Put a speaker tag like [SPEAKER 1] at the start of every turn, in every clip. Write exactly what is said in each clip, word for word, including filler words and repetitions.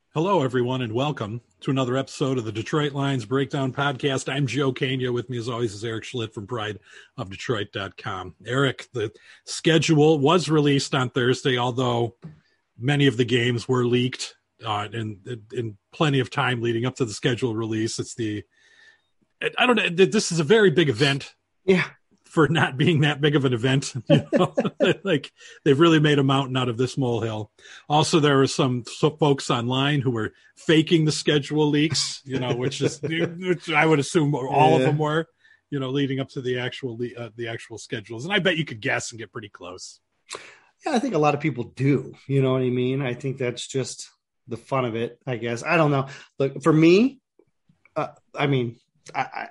[SPEAKER 1] Hello, everyone, and welcome to another episode of the Detroit Lions Breakdown Podcast. I'm Joe Kania. With me, as always, is Eric Schlitt from pride of detroit dot com. Eric, the schedule was released on Thursday, although many of the games were leaked uh, in, in plenty of time leading up to the schedule release. It's the I don't know. This is a very big event.
[SPEAKER 2] Yeah.
[SPEAKER 1] For not being that big of an event, you know? Like they've really made a mountain out of this molehill. Also, there were some, some folks online who were faking the schedule leaks, you know, which is, which I would assume all yeah. of them were, you know, leading up to the actual, uh, the actual schedules. And I bet you could guess and get pretty close.
[SPEAKER 2] Yeah. I think a lot of people do, you know what I mean? I think that's just the fun of it, I guess. I don't know. Look, for me, uh, I mean, I, I,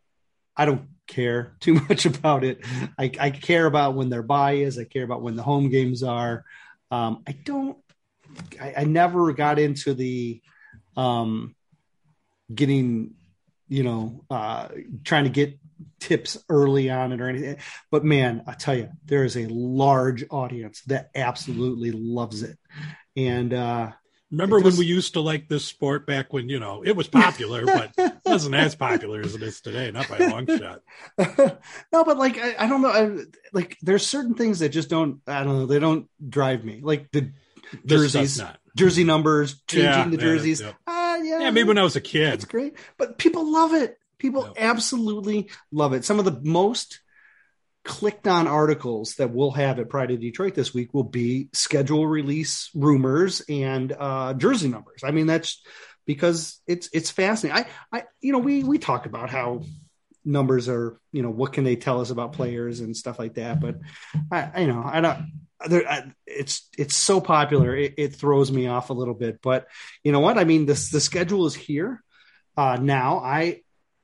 [SPEAKER 2] I don't care too much about it. I, I care about when their bye is. I care about when the home games are. Um, I don't, I, I never got into the um, getting, you know, uh, trying to get tips early on it or anything. But man, I tell you, there is a large audience that absolutely loves it. And, uh,
[SPEAKER 1] Remember when we used to like this sport back when, you know, it was popular, but it wasn't as popular as it is today, not by a long shot.
[SPEAKER 2] No, but like, I, I don't know. I, like there's certain things that just don't, I don't know. They don't drive me. Like the jerseys, jersey numbers, changing yeah, the jerseys.
[SPEAKER 1] Yeah,
[SPEAKER 2] yeah. Uh, yeah,
[SPEAKER 1] yeah, maybe when I was a kid.
[SPEAKER 2] It's great. But people love it. People yeah. absolutely love it. Some of the most clicked on articles that we'll have at Pride of Detroit this week will be schedule release rumors and uh, jersey numbers. I mean, that's because it's, it's fascinating. I, I, you know, we, we talk about how numbers are, you know, what can they tell us about players and stuff like that. But I, I you know, I don't, I, it's, it's so popular. It, it throws me off a little bit, but you know what? I mean, this, the schedule is here uh, now. I,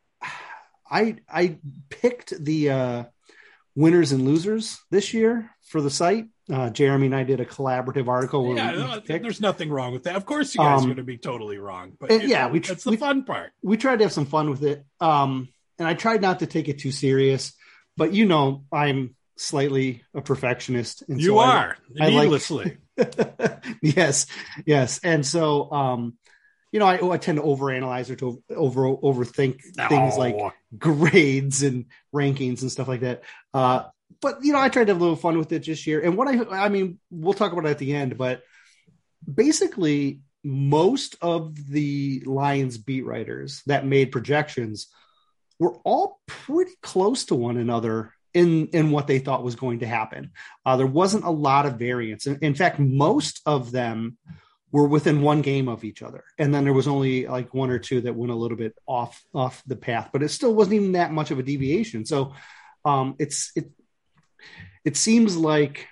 [SPEAKER 2] I, I picked the, uh, winners and losers this year for the site. Uh, Jeremy and I did a collaborative article. Where
[SPEAKER 1] yeah, no, there's nothing wrong with that. Of course, you guys um, are going to be totally wrong, but
[SPEAKER 2] yeah,
[SPEAKER 1] know,
[SPEAKER 2] we,
[SPEAKER 1] that's the
[SPEAKER 2] we,
[SPEAKER 1] fun part.
[SPEAKER 2] We tried to have some fun with it, um, and I tried not to take it too serious. But you know, I'm slightly a perfectionist, and
[SPEAKER 1] you
[SPEAKER 2] so
[SPEAKER 1] are
[SPEAKER 2] I,
[SPEAKER 1] needlessly.
[SPEAKER 2] I like, yes, yes, and so. Um, You know, I, I tend to overanalyze or to over overthink
[SPEAKER 1] no.
[SPEAKER 2] things like grades and rankings and stuff like that. Uh, but you know, I tried to have a little fun with it this year. And what I, I mean, we'll talk about it at the end. But basically, most of the Lions beat writers that made projections were all pretty close to one another in in what they thought was going to happen. Uh, there wasn't a lot of variance. In, in fact, most of them were within one game of each other. And then there was only like one or two that went a little bit off, off the path, but it still wasn't even that much of a deviation. So um, it's, it, it seems like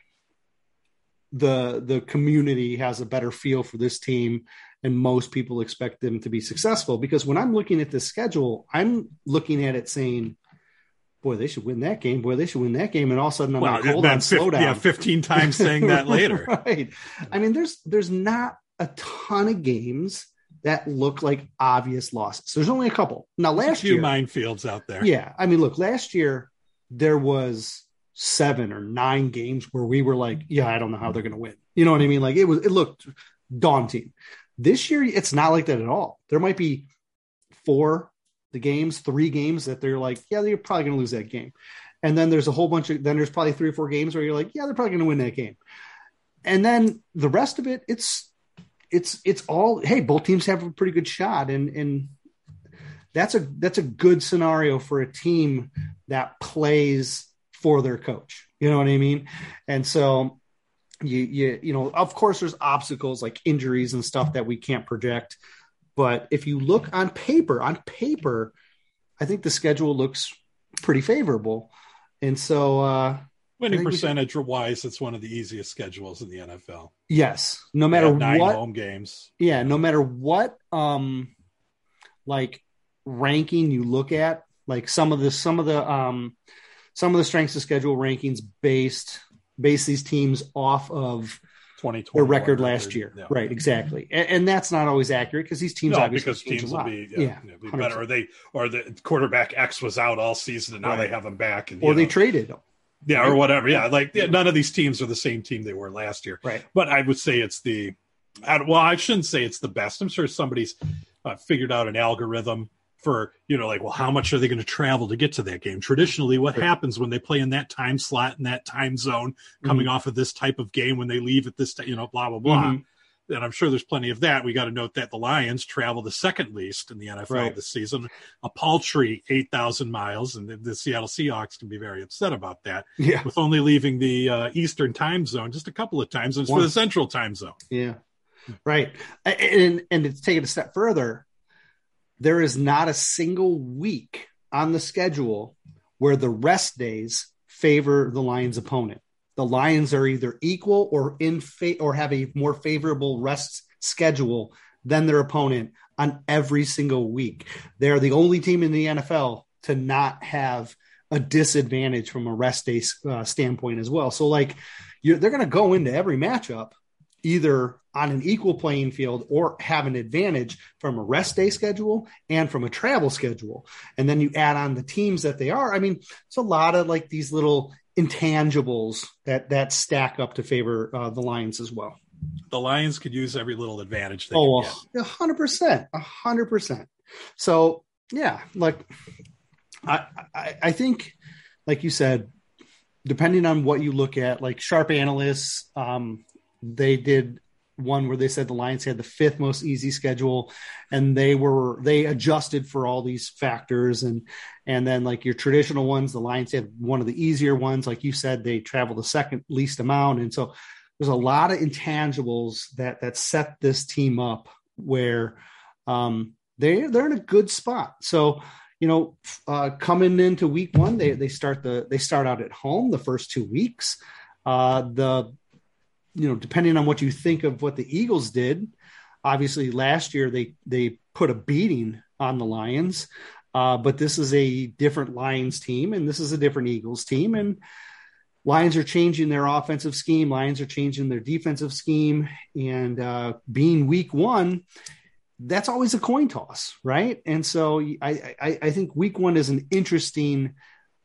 [SPEAKER 2] the, the community has a better feel for this team and most people expect them to be successful, because when I'm looking at the schedule, I'm looking at it saying, boy, they should win that game. Boy, they should win that game. And all of a sudden I'm well, like, hold on,
[SPEAKER 1] fifty,
[SPEAKER 2] slow down.
[SPEAKER 1] Yeah, fifteen times saying that later.
[SPEAKER 2] Right. I mean, there's, there's not a ton of games that look like obvious losses. There's only a couple. Now, last
[SPEAKER 1] There's a few
[SPEAKER 2] year,
[SPEAKER 1] minefields out there.
[SPEAKER 2] Yeah. I mean, look, last year there was seven or nine games where we were like, yeah, I don't know how they're going to win. You know what I mean? Like it was, it looked daunting. This year, it's not like that at all. There might be four the games, three games that they're like, yeah, they're probably going to lose that game. And then there's a whole bunch of, then there's probably three or four games where you're like, yeah, they're probably going to win that game. And then the rest of it, it's, it's, it's all, hey, both teams have a pretty good shot. And, and that's a, that's a good scenario for a team that plays for their coach. You know what I mean? And so you, you, you know, of course there's obstacles like injuries and stuff that we can't project. But if you look on paper, on paper, I think the schedule looks pretty favorable. And so uh,
[SPEAKER 1] winning percentage should... wise, it's one of the easiest schedules in the N F L.
[SPEAKER 2] Yes. No matter
[SPEAKER 1] nine
[SPEAKER 2] what
[SPEAKER 1] home games.
[SPEAKER 2] Yeah. No matter what, um, like ranking you look at, like some of the, some of the, um, some of the strengths of schedule rankings based, base these teams off of their record last year. Yeah. Right. Exactly. And, and that's not always accurate because these teams,
[SPEAKER 1] no,
[SPEAKER 2] obviously
[SPEAKER 1] because teams will be, yeah,
[SPEAKER 2] yeah,
[SPEAKER 1] yeah, be better. Or they, or the quarterback X was out all season and now right. they have him back. And,
[SPEAKER 2] or they
[SPEAKER 1] know,
[SPEAKER 2] traded them.
[SPEAKER 1] Yeah. Right? Or whatever. Yeah. Like yeah, none of these teams are the same team they were last year.
[SPEAKER 2] Right.
[SPEAKER 1] But I would say it's the, I, well, I shouldn't say it's the best. I'm sure somebody's uh, figured out an algorithm for, you know, like, well, how much are they going to travel to get to that game? Traditionally, what right. happens when they play in that time slot, in that time zone, coming mm-hmm. off of this type of game when they leave at this, you know, blah, blah, blah. Mm-hmm. And I'm sure there's plenty of that. We got to note that the Lions travel the second least in the N F L right. this season, a paltry eight thousand miles, and the, the Seattle Seahawks can be very upset about that.
[SPEAKER 2] Yeah.
[SPEAKER 1] With only leaving the uh, Eastern time zone just a couple of times, and it's Once. for the Central time zone.
[SPEAKER 2] Yeah, right. And and to take it a step further, there is not a single week on the schedule where the rest days favor the Lions' opponent. The Lions are either equal or in fa- or have a more favorable rest schedule than their opponent on every single week. They're the only team in the N F L to not have a disadvantage from a rest day uh, standpoint as well. So, like, you're, they're going to go into every matchup either on an equal playing field or have an advantage from a rest day schedule and from a travel schedule. And then you add on the teams that they are. I mean, it's a lot of like these little intangibles that that stack up to favor uh, the Lions as well.
[SPEAKER 1] The Lions could use every little advantage they
[SPEAKER 2] oh
[SPEAKER 1] a
[SPEAKER 2] hundred percent a hundred percent. So yeah, like I, I I think, like you said, depending on what you look at, like Sharp Analysts, um they did one where they said the Lions had the fifth most easy schedule, and they were they adjusted for all these factors, and and then like your traditional ones, the Lions had one of the easier ones. Like you said, they travel the second least amount, and so there's a lot of intangibles that that set this team up where um, they they're in a good spot. So you know, uh, coming into week one, they they start the they start out at home the first two weeks. Uh, the you know, depending on what you think of what the Eagles did, obviously last year they, they put a beating on the Lions, uh, but this is a different Lions team and this is a different Eagles team, and Lions are changing their offensive scheme. Lions are changing their defensive scheme, and uh, being week one, that's always a coin toss, right? And so I, I, I think week one is an interesting,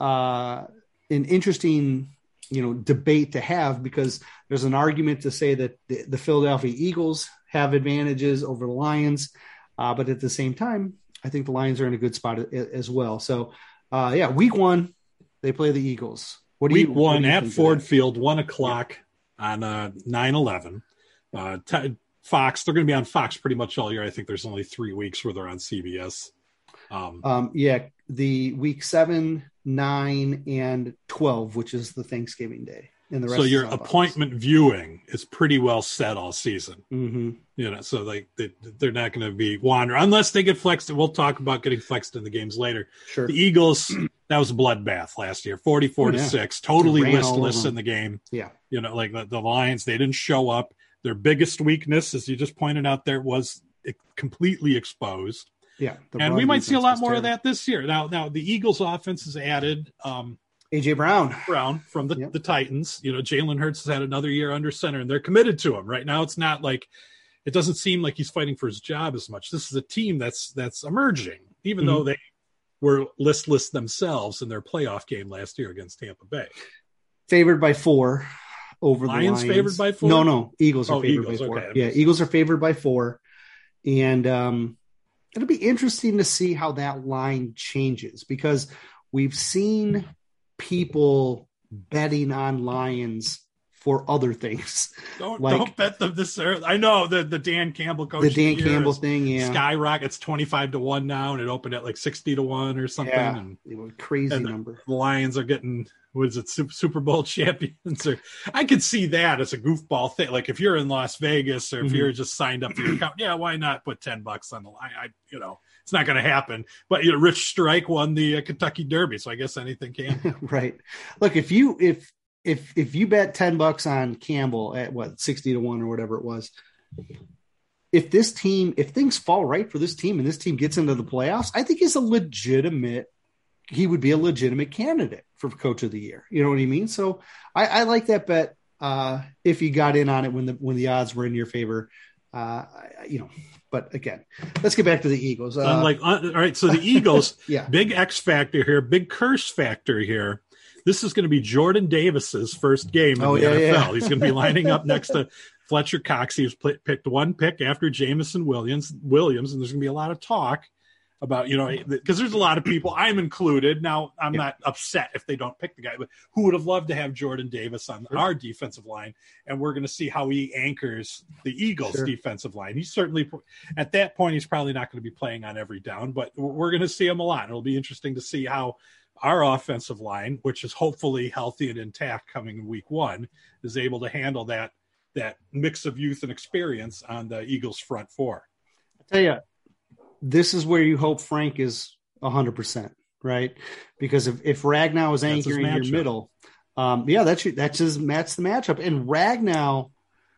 [SPEAKER 2] uh, an interesting, you know, debate to have, because there's an argument to say that the, the Philadelphia Eagles have advantages over the Lions. Uh, but at the same time, I think the Lions are in a good spot as well. So uh, yeah, week one, they play the Eagles. What do
[SPEAKER 1] week
[SPEAKER 2] you,
[SPEAKER 1] one
[SPEAKER 2] do you
[SPEAKER 1] at Ford Field, one o'clock yeah. on uh, nine eleven. Uh, t- Fox, they're going to be on Fox pretty much all year. I think there's only three weeks where they're on C B S. Um,
[SPEAKER 2] um, yeah, the week seven, nine, and twelve, which is the Thanksgiving day. And the rest
[SPEAKER 1] so your
[SPEAKER 2] is
[SPEAKER 1] appointment Fox. Viewing is pretty well set all season.
[SPEAKER 2] Mm-hmm.
[SPEAKER 1] You know, so like they, they're not going to be wandering unless they get flexed. We'll talk about getting flexed in the games later.
[SPEAKER 2] Sure.
[SPEAKER 1] The Eagles, that was a bloodbath last year, forty-four oh, yeah. to six, totally listless in the game.
[SPEAKER 2] Yeah.
[SPEAKER 1] You know, like the, the Lions, they didn't show up. Their biggest weakness, as you just pointed out there, was completely exposed.
[SPEAKER 2] Yeah,
[SPEAKER 1] and we might see a lot more terrible. of that this year. Now, now the Eagles' offense has added um,
[SPEAKER 2] A J Brown,
[SPEAKER 1] Brown from the,
[SPEAKER 2] yep.
[SPEAKER 1] the Titans. You know, Jalen Hurts has had another year under center, and they're committed to him. Right now, it's not like it doesn't seem like he's fighting for his job as much. This is a team that's that's emerging, even mm-hmm. though they were listless themselves in their playoff game last year against Tampa Bay.
[SPEAKER 2] Favored by four over
[SPEAKER 1] Lions
[SPEAKER 2] the Lions.
[SPEAKER 1] Favored by four?
[SPEAKER 2] No, no, Eagles are
[SPEAKER 1] oh,
[SPEAKER 2] favored
[SPEAKER 1] Eagles,
[SPEAKER 2] by four.
[SPEAKER 1] Okay.
[SPEAKER 2] Yeah, Eagles are favored by four, and um. It'll be interesting to see how that line changes, because we've seen people betting on Lions for other things.
[SPEAKER 1] Don't,
[SPEAKER 2] like,
[SPEAKER 1] don't bet them this early. I know the, the Dan Campbell coach.
[SPEAKER 2] The Dan Campbell thing, yeah.
[SPEAKER 1] Skyrockets twenty-five to one now, and it opened at like sixty to one or something.
[SPEAKER 2] Yeah,
[SPEAKER 1] and,
[SPEAKER 2] it was a crazy
[SPEAKER 1] and
[SPEAKER 2] number.
[SPEAKER 1] The Lions are getting, what is it, Super Bowl champions? Or I could see that as a goofball thing. Like if you're in Las Vegas or if mm-hmm. you're just signed up for your account, yeah, why not put ten bucks on the line? I, you know, it's not going to happen. But you know, Rich Strike won the uh, Kentucky Derby, so I guess anything can.
[SPEAKER 2] Right. Look, if you if if if you bet ten bucks on Campbell at what sixty to one or whatever it was, if this team, if things fall right for this team and this team gets into the playoffs, I think he's a legitimate. He would be a legitimate candidate for Coach of the Year. You know what I mean? So I, I like that bet. Uh, if you got in on it when the when the odds were in your favor, uh, you know. But again, let's get back to the Eagles. Uh,
[SPEAKER 1] like, all right, so the Eagles,
[SPEAKER 2] yeah.
[SPEAKER 1] big X factor here, big curse factor here. This is going to be Jordan Davis's first game in
[SPEAKER 2] oh,
[SPEAKER 1] the
[SPEAKER 2] yeah,
[SPEAKER 1] N F L.
[SPEAKER 2] Yeah.
[SPEAKER 1] He's going to be lining up next to Fletcher Cox, he was pl- picked one pick after Jamison Williams, Williams, and there's going to be a lot of talk about, you know, because there's a lot of people, I'm included. Now, I'm yeah. not upset if they don't pick the guy, but who would have loved to have Jordan Davis on sure. our defensive line? And we're going to see how he anchors the Eagles' sure. defensive line. He's certainly, at that point, he's probably not going to be playing on every down, but we're going to see him a lot. It'll be interesting to see how our offensive line, which is hopefully healthy and intact coming in week one, is able to handle that that mix of youth and experience on the Eagles' front four.
[SPEAKER 2] I tell you, this is where you hope Frank is one hundred percent, right? Because if, if Ragnow is anchoring your middle, um, yeah, that's your, that's his that's the matchup. And Ragnow,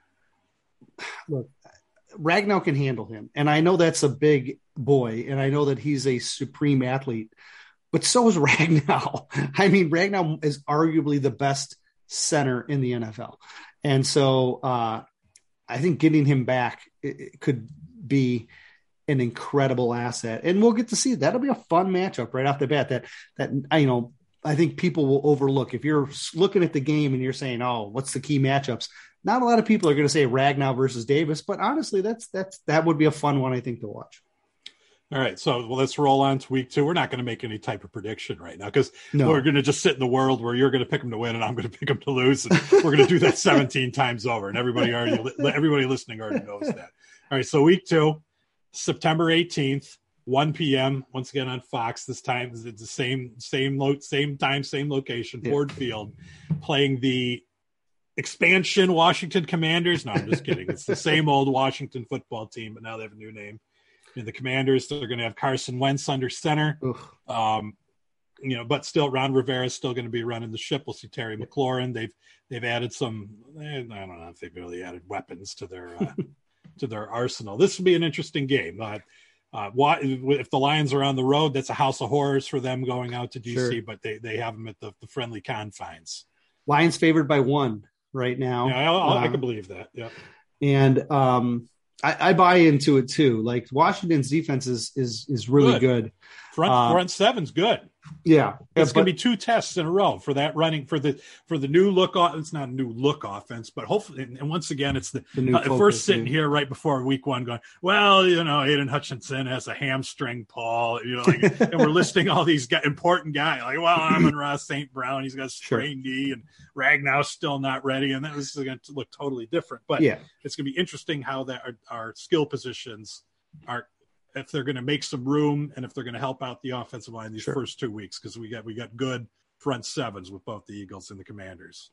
[SPEAKER 2] look, Ragnow can handle him, and I know that's a big boy, and I know that he's a supreme athlete, but so is Ragnow. I mean, Ragnow is arguably the best center in the N F L, and so uh, I think getting him back it, it could be an incredible asset, and we'll get to see that'll be a fun matchup right off the bat. That that you know, I think people will overlook if you're looking at the game and you're saying, "Oh, what's the key matchups?" Not a lot of people are going to say Ragnow versus Davis, but honestly, that's that's that would be a fun one I think to watch.
[SPEAKER 1] All right, so well, let's roll on to week two. We're not going to make any type of prediction right now because
[SPEAKER 2] no.
[SPEAKER 1] we're going to just sit in the world where you're going to pick them to win and I'm going to pick them to lose, and we're going to do that seventeen times over, and everybody already everybody listening already knows that. All right, so week two. September eighteenth, one p.m. once again on Fox. This time it's the same same lo- same time, same location,
[SPEAKER 2] yeah.
[SPEAKER 1] Ford Field, playing the expansion Washington Commanders. No, I'm just kidding. It's the same old Washington football team, but now they have a new name. And the Commanders, they're going to have Carson Wentz under center. Um, you know, but still, Ron Rivera is still going to be running the ship. We'll see Terry McLaurin. They've they've added some. I don't know if they've really added weapons to their. Uh, to their arsenal. This will be an interesting game. Uh, uh, why, if the Lions are on the road, that's a house of horrors for them going out to D C, sure. but they, they have them at the, the friendly confines.
[SPEAKER 2] Lions favored by one right now.
[SPEAKER 1] Yeah, I'll, I'll,
[SPEAKER 2] uh,
[SPEAKER 1] I can believe that. Yeah.
[SPEAKER 2] And um, I, I buy into it too. Like Washington's defense is, is, is really good. good.
[SPEAKER 1] Front, uh, front seven's good.
[SPEAKER 2] Yeah,
[SPEAKER 1] it's going to be two tests in a row for that running for the for the new look. It's not a new look offense, but hopefully, and once again, it's the, the new uh, if we're sitting dude. here right before week one, going, well, you know, Aiden Hutchinson has a hamstring, Paul, you know, like, and we're listing all these guys, important guys, like, well, Amon-Ra Saint Brown, he's got a sprained sure. knee, and Ragnow's still not ready, and that was going to look totally different. But
[SPEAKER 2] yeah,
[SPEAKER 1] it's going to be interesting how that our, our skill positions are. If they're going to make some room and if they're going to help out the offensive line these sure. first two weeks, because we got we got good front sevens with both the Eagles and the Commanders.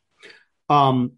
[SPEAKER 2] Um,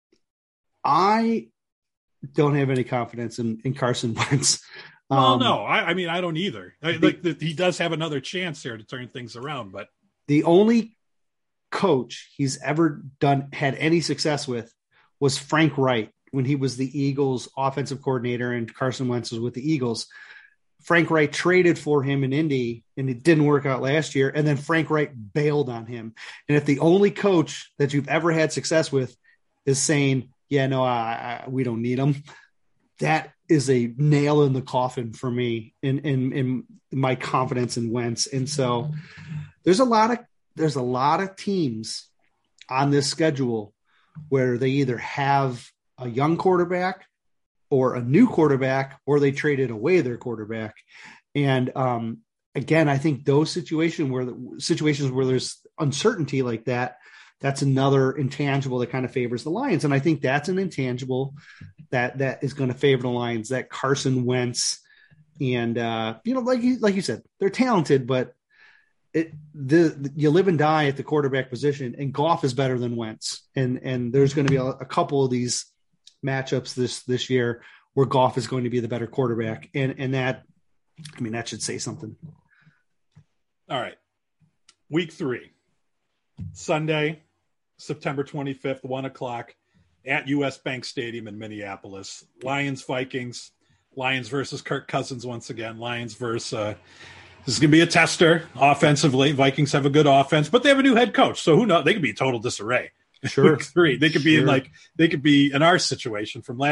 [SPEAKER 2] I don't have any confidence in, in Carson Wentz. Um,
[SPEAKER 1] well, no, I, I mean I don't either. I, the, like the, he does have another chance here to turn things around, but
[SPEAKER 2] the only coach he's ever done had any success with was Frank Reich when he was the Eagles offensive coordinator and Carson Wentz was with the Eagles. Frank Reich traded for him in Indy, and it didn't work out last year. And then Frank Reich bailed on him. And if the only coach that you've ever had success with is saying, yeah, no, I, I, we don't need him, that is a nail in the coffin for me in, in, in my confidence in Wentz. And so there's a lot of, there's a lot of teams on this schedule where they either have a young quarterback or a new quarterback, or they traded away their quarterback. And um, again, I think those situations where the situations where there's uncertainty like that, that's another intangible that kind of favors the Lions. And I think that's an intangible that, that is going to favor the Lions, that Carson Wentz. And, uh, you know, like you, like you said, they're talented, but it, the, the you live and die at the quarterback position, and Goff is better than Wentz. And, and there's going to be a, a couple of these matchups this this year where Goff is going to be the better quarterback, and and that I mean that should say something.
[SPEAKER 1] All right, week three, Sunday, September twenty-fifth, one o'clock at U S Bank Stadium in Minneapolis. Lions Vikings, Lions versus Kirk Cousins once again. Lions versus uh, this is going to be a tester offensively. Vikings have a good offense, but they have a new head coach, so who knows? They could be total disarray.
[SPEAKER 2] Sure.
[SPEAKER 1] Week three. They could be
[SPEAKER 2] sure.
[SPEAKER 1] in like they could be in our situation from last year.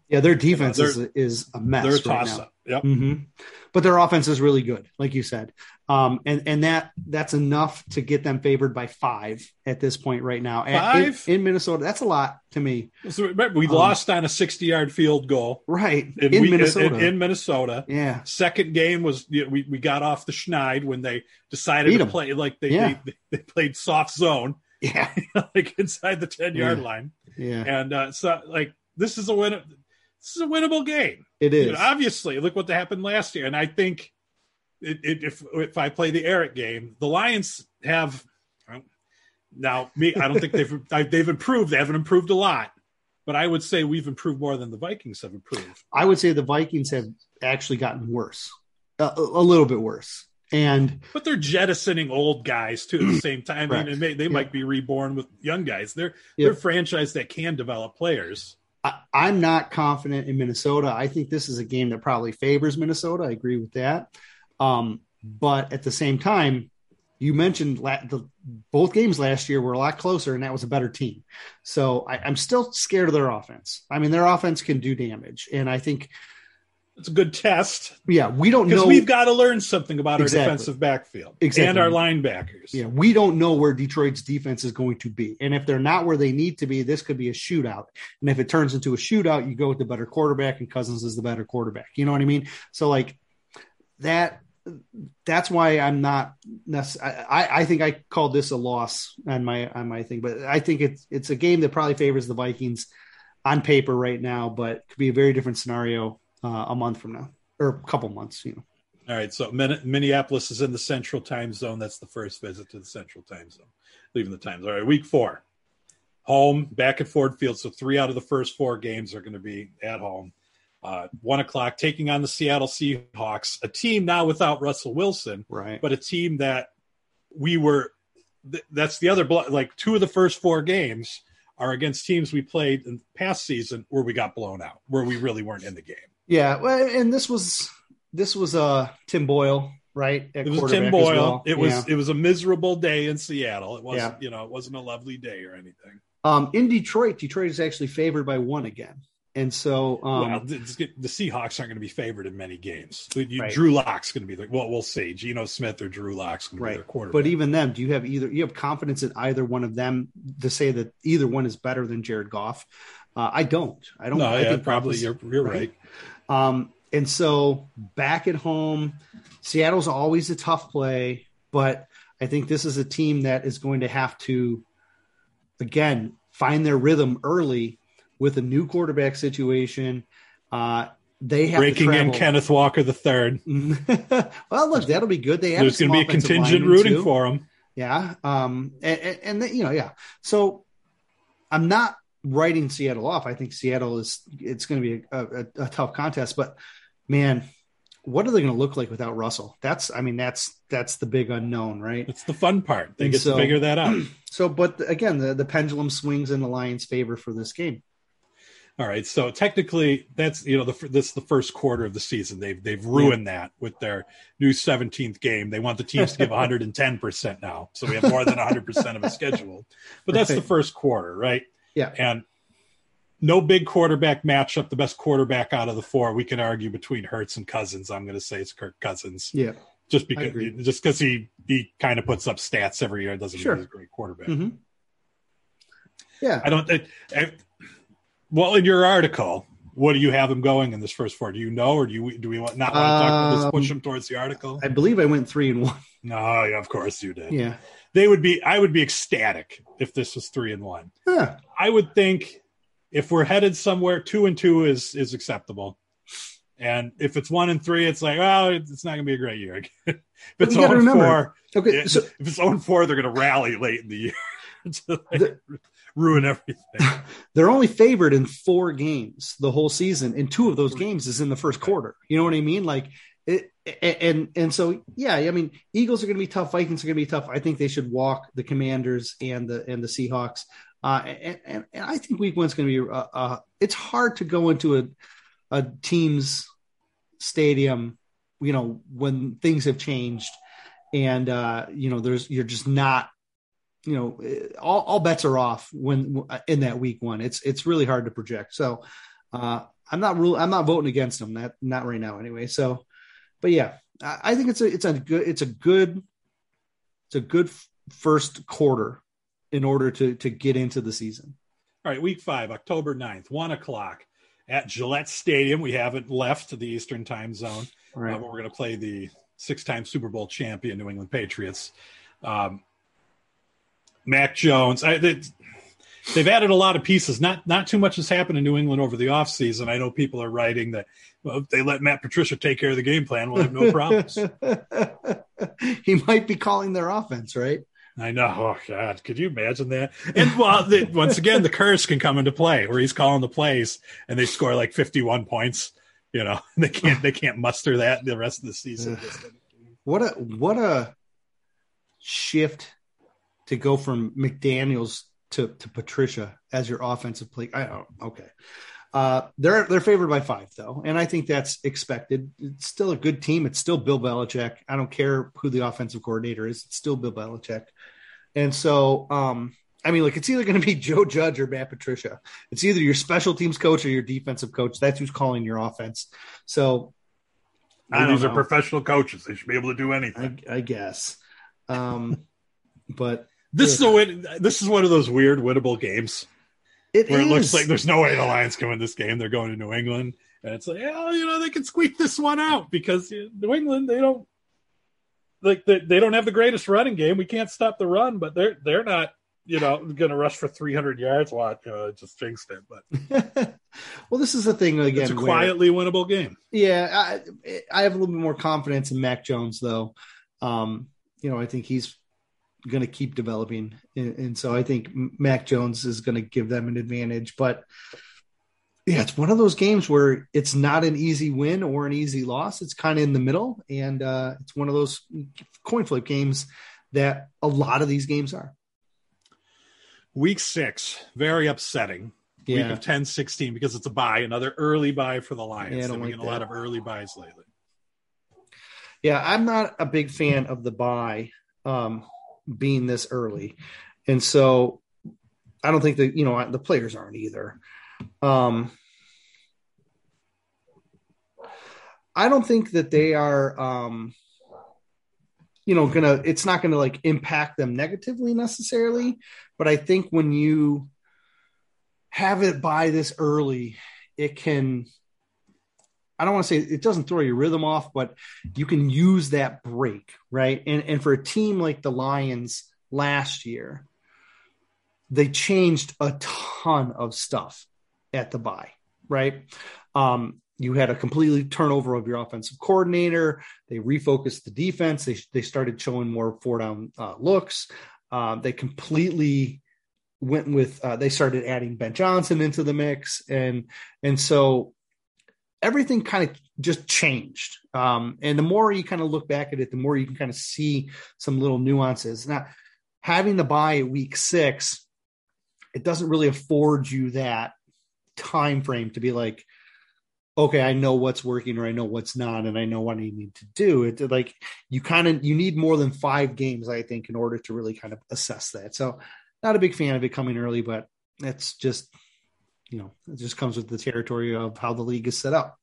[SPEAKER 2] Yeah, their defense
[SPEAKER 1] you know,
[SPEAKER 2] is, is a mess.
[SPEAKER 1] They're a
[SPEAKER 2] right
[SPEAKER 1] toss
[SPEAKER 2] now.
[SPEAKER 1] up. Yep.
[SPEAKER 2] Mm-hmm. But their offense is really good, like you said. Um, and, and that that's enough to get them favored by five at this point right now.
[SPEAKER 1] Five?
[SPEAKER 2] In, in Minnesota. That's a lot to me.
[SPEAKER 1] So remember, we
[SPEAKER 2] um,
[SPEAKER 1] lost on a sixty-yard field goal.
[SPEAKER 2] Right.
[SPEAKER 1] In,
[SPEAKER 2] in
[SPEAKER 1] we,
[SPEAKER 2] Minnesota.
[SPEAKER 1] In, in Minnesota.
[SPEAKER 2] Yeah.
[SPEAKER 1] Second game was, you know, we, we got off the schneid when they decided
[SPEAKER 2] Beat
[SPEAKER 1] to
[SPEAKER 2] them.
[SPEAKER 1] play like they,
[SPEAKER 2] Yeah.
[SPEAKER 1] they, they played soft zone.
[SPEAKER 2] Yeah.
[SPEAKER 1] Like inside the ten-yard
[SPEAKER 2] Yeah.
[SPEAKER 1] line.
[SPEAKER 2] Yeah.
[SPEAKER 1] And uh, so, like, this is a win. This is a winnable game.
[SPEAKER 2] It is.
[SPEAKER 1] You know, obviously, look what happened last year. And I think it, it, if if I play the Eric game, the Lions have now me. I don't think they've they've improved. They haven't improved a lot, but I would say we've improved more than the Vikings have improved.
[SPEAKER 2] I would say the Vikings have actually gotten worse, a, a little bit worse. And
[SPEAKER 1] but they're jettisoning old guys too at the same time. I mean, it may, they
[SPEAKER 2] yeah.
[SPEAKER 1] might be reborn with young guys. They're
[SPEAKER 2] yeah.
[SPEAKER 1] they're a franchise that can develop players.
[SPEAKER 2] I, I'm not confident in Minnesota. I think this is a game that probably favors Minnesota. I agree with that. Um, but at the same time, you mentioned la- the, both games last year were a lot closer, and that was a better team. So I, I'm still scared of their offense. I mean, their offense can do damage, and I think
[SPEAKER 1] it's a good test.
[SPEAKER 2] Yeah, we don't know
[SPEAKER 1] because we've got to learn something about
[SPEAKER 2] exactly.
[SPEAKER 1] our defensive backfield
[SPEAKER 2] exactly.
[SPEAKER 1] and our linebackers.
[SPEAKER 2] Yeah, we don't know where Detroit's defense is going to be, and if they're not where they need to be, this could be a shootout. And if it turns into a shootout, you go with the better quarterback, and Cousins is the better quarterback. You know what I mean? So like that. That's why I'm not. I, I think I called this a loss on my on my thing, but I think it's it's a game that probably favors the Vikings on paper right now, but could be a very different scenario uh, a month from now or a couple months. You know.
[SPEAKER 1] All right, so Minneapolis is in the Central Time Zone. That's the first visit to the Central Time Zone, leaving the times. All right, week four, home back at Ford Field. So three out of the first four games are going to be at home. Uh, one o'clock, taking on the Seattle Seahawks, a team now without Russell Wilson,
[SPEAKER 2] right?
[SPEAKER 1] But a team that we were. Th- that's the other blo- like two of the first four games are against teams we played in the past season where we got blown out, where we really weren't in the game.
[SPEAKER 2] Yeah, well, and this was this was uh Tim Boyle, right?
[SPEAKER 1] It was Tim Boyle.
[SPEAKER 2] Well.
[SPEAKER 1] It was
[SPEAKER 2] yeah.
[SPEAKER 1] it was a miserable day in Seattle. It wasn't
[SPEAKER 2] yeah.
[SPEAKER 1] you know it wasn't a lovely day or anything.
[SPEAKER 2] Um, in Detroit, Detroit is actually favored by one again. And so, um,
[SPEAKER 1] well, the, the Seahawks aren't going to be favored in many games. You,
[SPEAKER 2] right.
[SPEAKER 1] Drew Lock's going to be the well, we'll see. Geno Smith or Drew Lock's going to
[SPEAKER 2] right.
[SPEAKER 1] be their quarterback.
[SPEAKER 2] But even them, do you have either? You have confidence in either one of them to say that either one is better than Jared Goff? Uh, I don't. I don't.
[SPEAKER 1] No,
[SPEAKER 2] I
[SPEAKER 1] yeah,
[SPEAKER 2] think
[SPEAKER 1] probably you're you're right.
[SPEAKER 2] right. Um, and so back at home, Seattle's always a tough play, but I think this is a team that is going to have to again find their rhythm early. With a new quarterback situation, uh, they have
[SPEAKER 1] breaking
[SPEAKER 2] to
[SPEAKER 1] in Kenneth Walker the third.
[SPEAKER 2] Well, look, that'll be good. They have
[SPEAKER 1] there's going to be a contingent rooting
[SPEAKER 2] too.
[SPEAKER 1] for them.
[SPEAKER 2] Yeah, um, and, and, and they, you know, yeah. So I'm not writing Seattle off. I think Seattle is it's going to be a, a, a tough contest, but man, what are they going to look like without Russell? That's, I mean, that's that's the big unknown, right?
[SPEAKER 1] It's the fun part. They
[SPEAKER 2] and
[SPEAKER 1] get
[SPEAKER 2] so,
[SPEAKER 1] to figure that out.
[SPEAKER 2] So, but again, the the pendulum swings in the Lions' favor for this game.
[SPEAKER 1] All right, so technically, that's you know the this is the first quarter of the season. They've they've ruined yeah. that with their new seventeenth game. They want the teams to give one hundred ten percent now, so we have more than one hundred percent of it scheduled. But that's right. The first quarter, right?
[SPEAKER 2] Yeah,
[SPEAKER 1] and no big quarterback matchup. The best quarterback out of the four, we can argue between Hurts and Cousins. I'm going to say it's Kirk Cousins.
[SPEAKER 2] Yeah,
[SPEAKER 1] just because just because he he kind of puts up stats every year doesn't
[SPEAKER 2] sure.
[SPEAKER 1] mean he's a great quarterback.
[SPEAKER 2] Mm-hmm. Yeah,
[SPEAKER 1] I don't. I, I, Well, in your article, what do you have him going in this first four? Do you know, or do you do we want, not want to talk about this? Push him towards the article.
[SPEAKER 2] I believe I went three and one.
[SPEAKER 1] No, yeah, of course you did.
[SPEAKER 2] Yeah,
[SPEAKER 1] they would be. I would be ecstatic if this was three and one.
[SPEAKER 2] Huh.
[SPEAKER 1] I would think if we're headed somewhere, two and two is is acceptable, and if it's one and three, it's like, oh, it's not going to be a great year. if it's zero and four,
[SPEAKER 2] okay,
[SPEAKER 1] it,
[SPEAKER 2] so,
[SPEAKER 1] if it's zero and four, they're going to rally late in the year. to, like, the, ruin everything.
[SPEAKER 2] They're only favored in four games the whole season, and two of those games is in the first quarter. You know what I mean? Like it, and and so yeah, I mean, Eagles are going to be tough. Vikings are going to be tough. I think they should walk the Commanders and the and the Seahawks. Uh, and, and, and I think Week One's going to be. Uh, uh, it's hard to go into a a team's stadium, you know, when things have changed, and uh, you know, there's you're just not. You know, all, all bets are off when in that week one. It's it's really hard to project. So uh, I'm not rule. I'm not voting against them. Not not right now, anyway. So, but yeah, I, I think it's a it's a good it's a good it's a good f- first quarter in order to to get into the season.
[SPEAKER 1] All right, week five, October ninth, one o'clock at Gillette Stadium. We haven't left the Eastern time zone,
[SPEAKER 2] Right.
[SPEAKER 1] uh, but we're going to play the six-time Super Bowl champion New England Patriots. Um, Mac Jones, I, they, they've added a lot of pieces. Not not too much has happened in New England over the offseason. I know people are writing that, well, if they let Matt Patricia take care of the game plan, we'll have no problems.
[SPEAKER 2] He might be calling their offense, right?
[SPEAKER 1] I know. Oh, God. Could you imagine that? And well, the, once again, the curse can come into play where he's calling the plays and they score like fifty-one points. You know, they can't they can't muster that the rest of the season.
[SPEAKER 2] What a what a shift to go from McDaniels to, to Patricia as your offensive play. I don't okay. Uh, they're they're favored by five though, and I think that's expected. It's still a good team. It's still Bill Belichick. I don't care who the offensive coordinator is. It's still Bill Belichick. And so, um, I mean, look, it's either going to be Joe Judge or Matt Patricia. It's either your special teams coach or your defensive coach. That's who's calling your offense. So,
[SPEAKER 1] I these know. are professional coaches. They should be able to do anything.
[SPEAKER 2] I, I guess. Um, but
[SPEAKER 1] this is a win, this is one of those weird winnable games.
[SPEAKER 2] It
[SPEAKER 1] where
[SPEAKER 2] is.
[SPEAKER 1] It looks like there's no way the Lions can win this game. They're going to New England, and it's like, oh, you know, they can squeak this one out because New England, they don't like they, they don't have the greatest running game. We can't stop the run, but they're they're not, you know, going to rush for three hundred yards. Watch, uh, just jinxed it. But
[SPEAKER 2] well, this is the thing again.
[SPEAKER 1] It's a quietly where, winnable game.
[SPEAKER 2] Yeah, I, I have a little bit more confidence in Mac Jones, though. Um, you know, I think he's going to keep developing. And, and so I think Mac Jones is going to give them an advantage, but yeah, it's one of those games where it's not an easy win or an easy loss. It's kind of in the middle. And uh, it's one of those coin flip games that a lot of these games are.
[SPEAKER 1] Week six, very upsetting.
[SPEAKER 2] Yeah.
[SPEAKER 1] Week of ten sixteen, because it's a bye, another early bye for the Lions.
[SPEAKER 2] Yeah,
[SPEAKER 1] They've been
[SPEAKER 2] like
[SPEAKER 1] a lot of early buys lately.
[SPEAKER 2] Yeah, I'm not a big fan of the bye. Um, being this early. And so I don't think that, you know, the players aren't either. Um, I don't think that they are, um, you know, gonna, it's not going to like impact them negatively necessarily, but I think when you have it by this early, it can, I don't want to say it doesn't throw your rhythm off, but you can use that break, right? And and for a team like the Lions last year, they changed a ton of stuff at the bye, right? Um, you had a completely turnover of your offensive coordinator. They refocused the defense. They they started showing more four down uh, looks. Um, they completely went with. Uh, they started adding Ben Johnson into the mix, and and so. Everything kind of just changed. Um, and the more you kind of look back at it, the more you can kind of see some little nuances. Now, having the bye at week six, it doesn't really afford you that time frame to be like, okay, I know what's working or I know what's not, and I know what I need to do. It like you kind of, you need more than five games, I think, in order to really kind of assess that. So not a big fan of it coming early, but that's just, you know, it just comes with the territory of how the league is set up.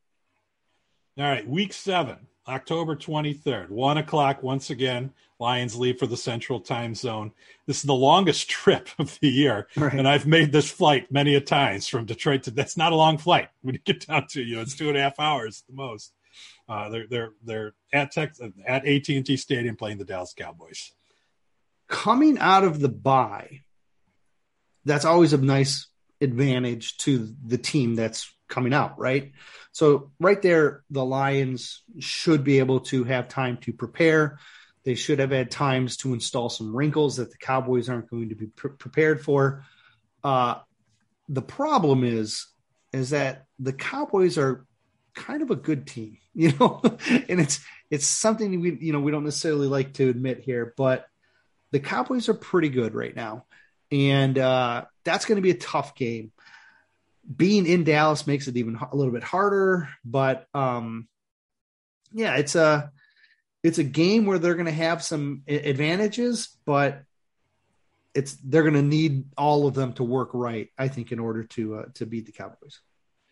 [SPEAKER 1] All right, week seven, October twenty-third, one o'clock once again. Lions leave for the Central Time Zone. This is the longest trip of the year, right. And I've made this flight many a times from Detroit to. That's not a long flight when you get down to, you know, it's two and a half hours at the most. Uh, they're they're they're at Texas, at A T and T Stadium playing the Dallas Cowboys.
[SPEAKER 2] Coming out of the bye, that's always a nice advantage to the team that's coming out, right? So right there, the Lions should be able to have time to prepare. They should have had times to install some wrinkles that the Cowboys aren't going to be pre- prepared for. Uh, the problem is, is that the Cowboys are kind of a good team, you know, and it's, it's something we, you know, we don't necessarily like to admit here, but the Cowboys are pretty good right now. And uh, that's going to be a tough game. Being in Dallas makes it even a little bit harder, but um, yeah, it's a, it's a game where they're going to have some advantages, but it's, they're going to need all of them to work right, I think, in order to, uh, to beat the Cowboys.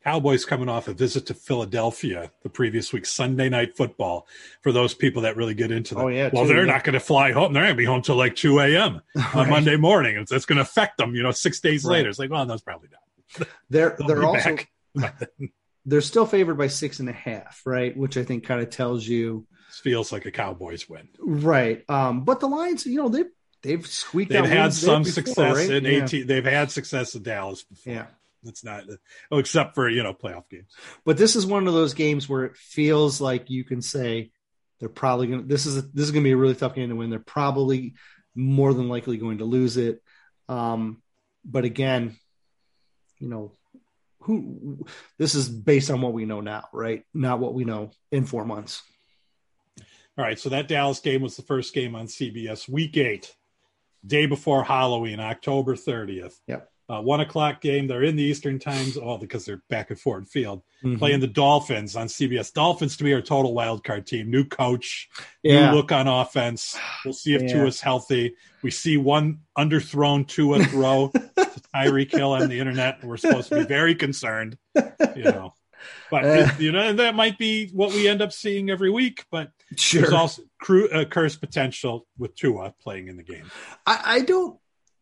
[SPEAKER 1] Cowboys coming off a visit to Philadelphia the previous week, Sunday Night Football, for those people that really get into that.
[SPEAKER 2] Oh, yeah,
[SPEAKER 1] well,
[SPEAKER 2] too,
[SPEAKER 1] they're
[SPEAKER 2] yeah.
[SPEAKER 1] not going to fly home. They're going to be home till like two a.m.
[SPEAKER 2] Right.
[SPEAKER 1] on Monday morning. It's, it's going to affect them, you know, six days
[SPEAKER 2] Right.
[SPEAKER 1] later. It's like, well, no, it's probably not.
[SPEAKER 2] They're
[SPEAKER 1] They'll
[SPEAKER 2] they're
[SPEAKER 1] be
[SPEAKER 2] also
[SPEAKER 1] back.
[SPEAKER 2] they're still favored by six and a half, right? Which I think kind of tells you
[SPEAKER 1] This feels like a Cowboys win.
[SPEAKER 2] right. Um, but the Lions, you know, they've they've squeaked
[SPEAKER 1] They've
[SPEAKER 2] out
[SPEAKER 1] had
[SPEAKER 2] wins there
[SPEAKER 1] some
[SPEAKER 2] before,
[SPEAKER 1] success
[SPEAKER 2] right?
[SPEAKER 1] in
[SPEAKER 2] Yeah.
[SPEAKER 1] eighteen. They've had success in Dallas before.
[SPEAKER 2] Yeah.
[SPEAKER 1] It's not, oh, except for, you know, playoff games.
[SPEAKER 2] But this is one of those games where it feels like you can say they're probably going to, this is, a, this is going to be a really tough game to win. They're probably more than likely going to lose it. Um, but again, you know, who, this is based on what we know now, right? Not what we know in four months.
[SPEAKER 1] All right. So that Dallas game was the first game on C B S, week eight, day before Halloween, October thirtieth.
[SPEAKER 2] Yep.
[SPEAKER 1] Uh, one o'clock game. They're in the Eastern times, all because they're back at Ford Field,
[SPEAKER 2] Mm-hmm.
[SPEAKER 1] playing the Dolphins on C B S. Dolphins to me are a total wild card team. New coach,
[SPEAKER 2] Yeah.
[SPEAKER 1] new look on offense. We'll see if
[SPEAKER 2] Yeah.
[SPEAKER 1] Tua's healthy. We see one underthrown Tua throw to Tyreek Hill on the internet. We're supposed to be very concerned, you know. But
[SPEAKER 2] Uh.
[SPEAKER 1] it, you know, that might be what we end up seeing every week. But
[SPEAKER 2] Sure.
[SPEAKER 1] there's also cru- uh, cursed potential with Tua playing in the game.
[SPEAKER 2] I, I don't,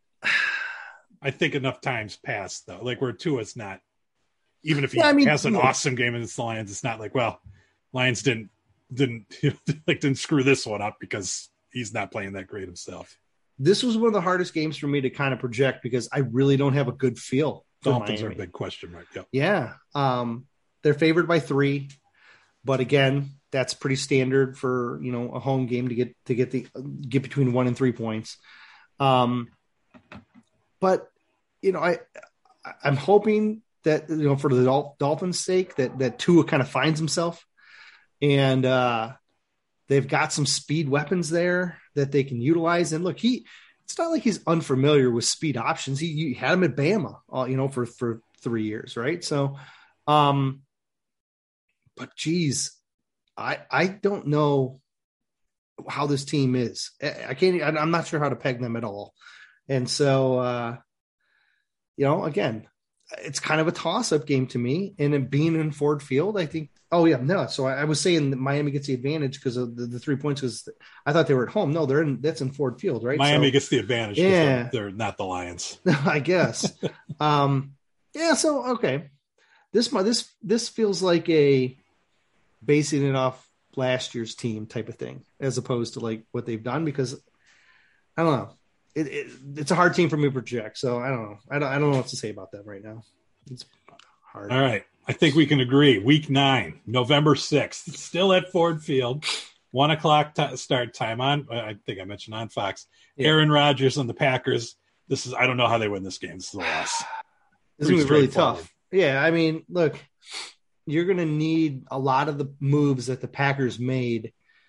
[SPEAKER 1] I think enough times passed though, like where Tua's not, even if he
[SPEAKER 2] Yeah, I mean,
[SPEAKER 1] has an
[SPEAKER 2] yeah.
[SPEAKER 1] awesome game against the Lions, it's not like, well, Lions didn't didn't you know, like didn't screw this one up because he's not playing that great himself.
[SPEAKER 2] this was one of the hardest games for me to kind of project because I really don't have a good feel for
[SPEAKER 1] Dolphins
[SPEAKER 2] Miami.
[SPEAKER 1] are a big question mark. Yep.
[SPEAKER 2] Yeah. Um, they're favored by three, but again, that's pretty standard for, you know, a home game to get, to get the, get between one and three points. Um, but you know, I, I'm hoping that, you know, for the Dol- Dolphins sake that, that Tua kind of finds himself and, uh, they've got some speed weapons there that they can utilize. And look, he, it's not like he's unfamiliar with speed options. He, you had him at Bama, uh, you know, for, for three years. Right. So, um, but geez, I, I don't know how this team is. I can't, I'm not sure how to peg them at all. And so, uh, you know, again, it's kind of a toss up game to me. And then being in Ford Field, I think, oh yeah, no. So I, I was saying that Miami gets the advantage because of the, the three points because I thought they were at home. No, they're in, that's in Ford Field, right?
[SPEAKER 1] Miami
[SPEAKER 2] so,
[SPEAKER 1] gets the advantage. 'Cause
[SPEAKER 2] Yeah.
[SPEAKER 1] They're, they're not the Lions.
[SPEAKER 2] I guess. um, yeah. So, okay. This, this, this feels like a basing it off last year's team type of thing, as opposed to like what they've done, because I don't know. It, it, it's a hard team for me to project. So I don't know. I don't, I don't know what to say about them right now. It's hard.
[SPEAKER 1] All right. I think we can agree. Week nine, November sixth, still at Ford Field, one o'clock t- start time on, I think I mentioned on Fox,
[SPEAKER 2] Yeah.
[SPEAKER 1] Aaron Rodgers and the Packers. This is, I don't know how they win this game. This is a loss.
[SPEAKER 2] This is going to be really
[SPEAKER 1] straightforward.
[SPEAKER 2] tough. Yeah. I mean, look, you're going to need a lot of the moves that the Packers made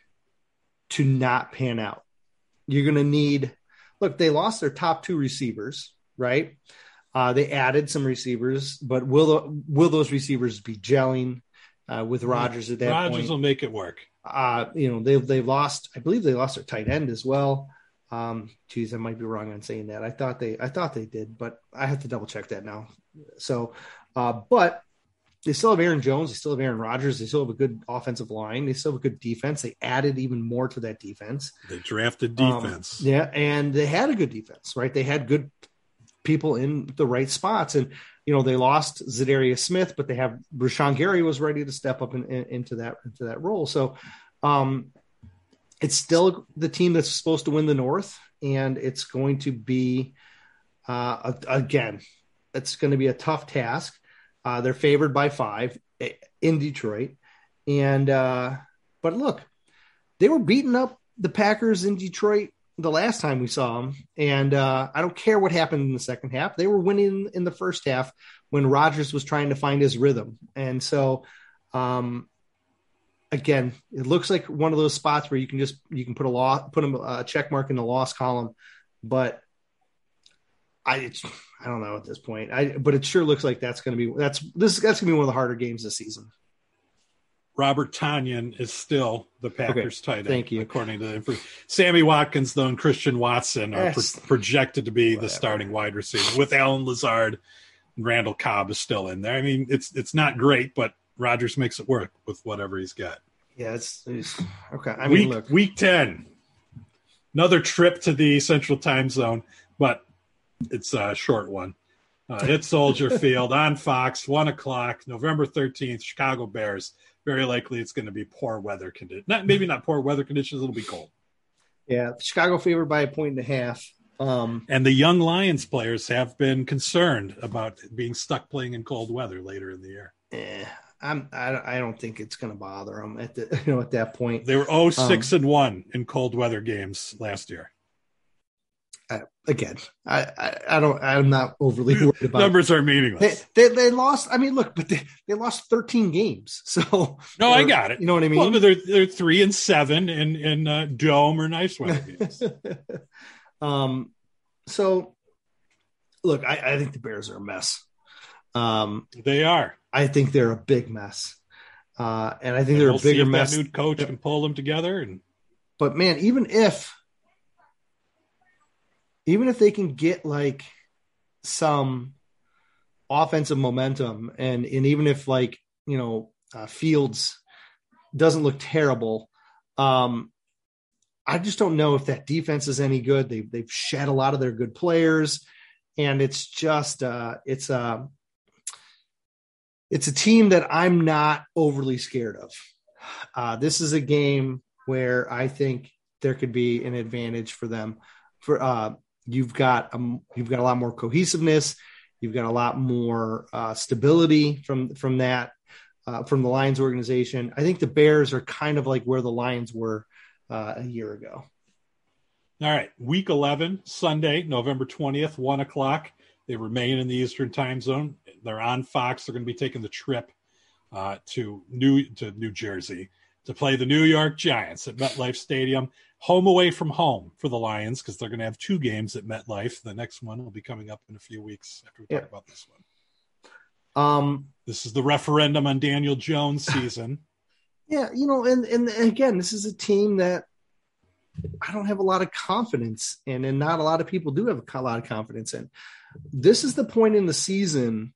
[SPEAKER 2] to not pan out. You're going to need, look, they lost their top two receivers, right? Uh, they added some receivers, but will will those receivers be gelling uh, with Rodgers at that
[SPEAKER 1] Rodgers
[SPEAKER 2] point?
[SPEAKER 1] will make it work.
[SPEAKER 2] Uh, you know, they've they've lost. I believe they lost their tight end as well. Um, geez, I might be wrong on saying that. I thought they I thought they did, but I have to double check that now. So, uh, but they still have Aaron Jones. They still have Aaron Rodgers. They still have a good offensive line. They still have a good defense. They added even more to that defense.
[SPEAKER 1] They drafted defense.
[SPEAKER 2] Um, yeah, and they had a good defense, right? They had good people in the right spots. And, you know, they lost Zadarius Smith, but they have Rashawn Gary was ready to step up in, in, into that into that role. So um, it's still the team that's supposed to win the North, and it's going to be, uh, a, again, it's going to be a tough task. Uh, they're favored by five in Detroit. And, uh, but look, they were beating up the Packers in Detroit the last time we saw them. And uh, I don't care what happened in the second half. They were winning in the first half when Rodgers was trying to find his rhythm. And so, um, again, it looks like one of those spots where you can just, you can put a law, put a check mark in the loss column, but I, it's, I don't know at this point. I, but it sure looks like that's going to be, that's, this, that's going to be one of the harder games this season.
[SPEAKER 1] Robert Tonyan is still the Packers
[SPEAKER 2] Okay,
[SPEAKER 1] tight end.
[SPEAKER 2] thank you.
[SPEAKER 1] According to the info. Sammy Watkins, though, and Christian Watson are
[SPEAKER 2] Yes.
[SPEAKER 1] pro- projected to be
[SPEAKER 2] Whatever.
[SPEAKER 1] the starting wide receiver with Alan Lazard Randall Cobb is still in there. I mean, it's it's not great, but Rodgers makes it work with whatever he's got.
[SPEAKER 2] Yeah, it's, it's okay. I
[SPEAKER 1] week,
[SPEAKER 2] mean, look,
[SPEAKER 1] week ten, another trip to the Central Time Zone, but it's a short one. Uh, it's Soldier Field on Fox, one o'clock, November thirteenth, Chicago Bears. Very likely it's going to be poor weather conditions. Not maybe not poor weather conditions. It'll be cold.
[SPEAKER 2] Yeah, Chicago favored by a point and a half. Um,
[SPEAKER 1] and the young Lions players have been concerned about being stuck playing in cold weather later in the year.
[SPEAKER 2] Yeah. I'm, I, I don't think it's going to bother them at the, you know, at that point.
[SPEAKER 1] They were oh six um, and one in cold weather games last year.
[SPEAKER 2] I, again, I, I, I don't, I'm not overly worried about
[SPEAKER 1] numbers are meaningless.
[SPEAKER 2] They, they, they lost. I mean, look, but they, they lost thirteen games. So
[SPEAKER 1] no, I got it.
[SPEAKER 2] You know what I mean?
[SPEAKER 1] Well, they're, they're three and seven in, in uh, dome or nice weather games.
[SPEAKER 2] um, so look, I, I think the Bears are a mess. Um,
[SPEAKER 1] they are.
[SPEAKER 2] I think they're a big mess. Uh, and I think and they're
[SPEAKER 1] we'll
[SPEAKER 2] a bigger
[SPEAKER 1] see if
[SPEAKER 2] mess.
[SPEAKER 1] That new coach can pull them together. And
[SPEAKER 2] But man, even if, even if they can get like some offensive momentum and, and even if like, you know, uh, Fields doesn't look terrible. Um, I just don't know if that defense is any good. They've, they've shed a lot of their good players and it's just uh, it's a, uh, It's a team that I'm not overly scared of. Uh, this is a game where I think there could be an advantage for them. For uh, you've got um, you've got a lot more cohesiveness, you've got a lot more uh, stability from from that uh, from the Lions organization. I think the Bears are kind of like where the Lions were uh, a year ago.
[SPEAKER 1] All right, Week eleven, Sunday, November twentieth, one o'clock. They remain in the Eastern Time Zone. They're on Fox. They're going to be taking the trip uh, to New to New Jersey to play the New York Giants at MetLife Stadium. Home away from home for the Lions because they're going to have two games at MetLife. The next one will be coming up in a few weeks after we talk yeah. about this one.
[SPEAKER 2] Um,
[SPEAKER 1] this is the referendum on Daniel Jones season.
[SPEAKER 2] Yeah, you know, and, and again, this is a team that I don't have a lot of confidence in, and not a lot of people do have a lot of confidence in. This is the point in the season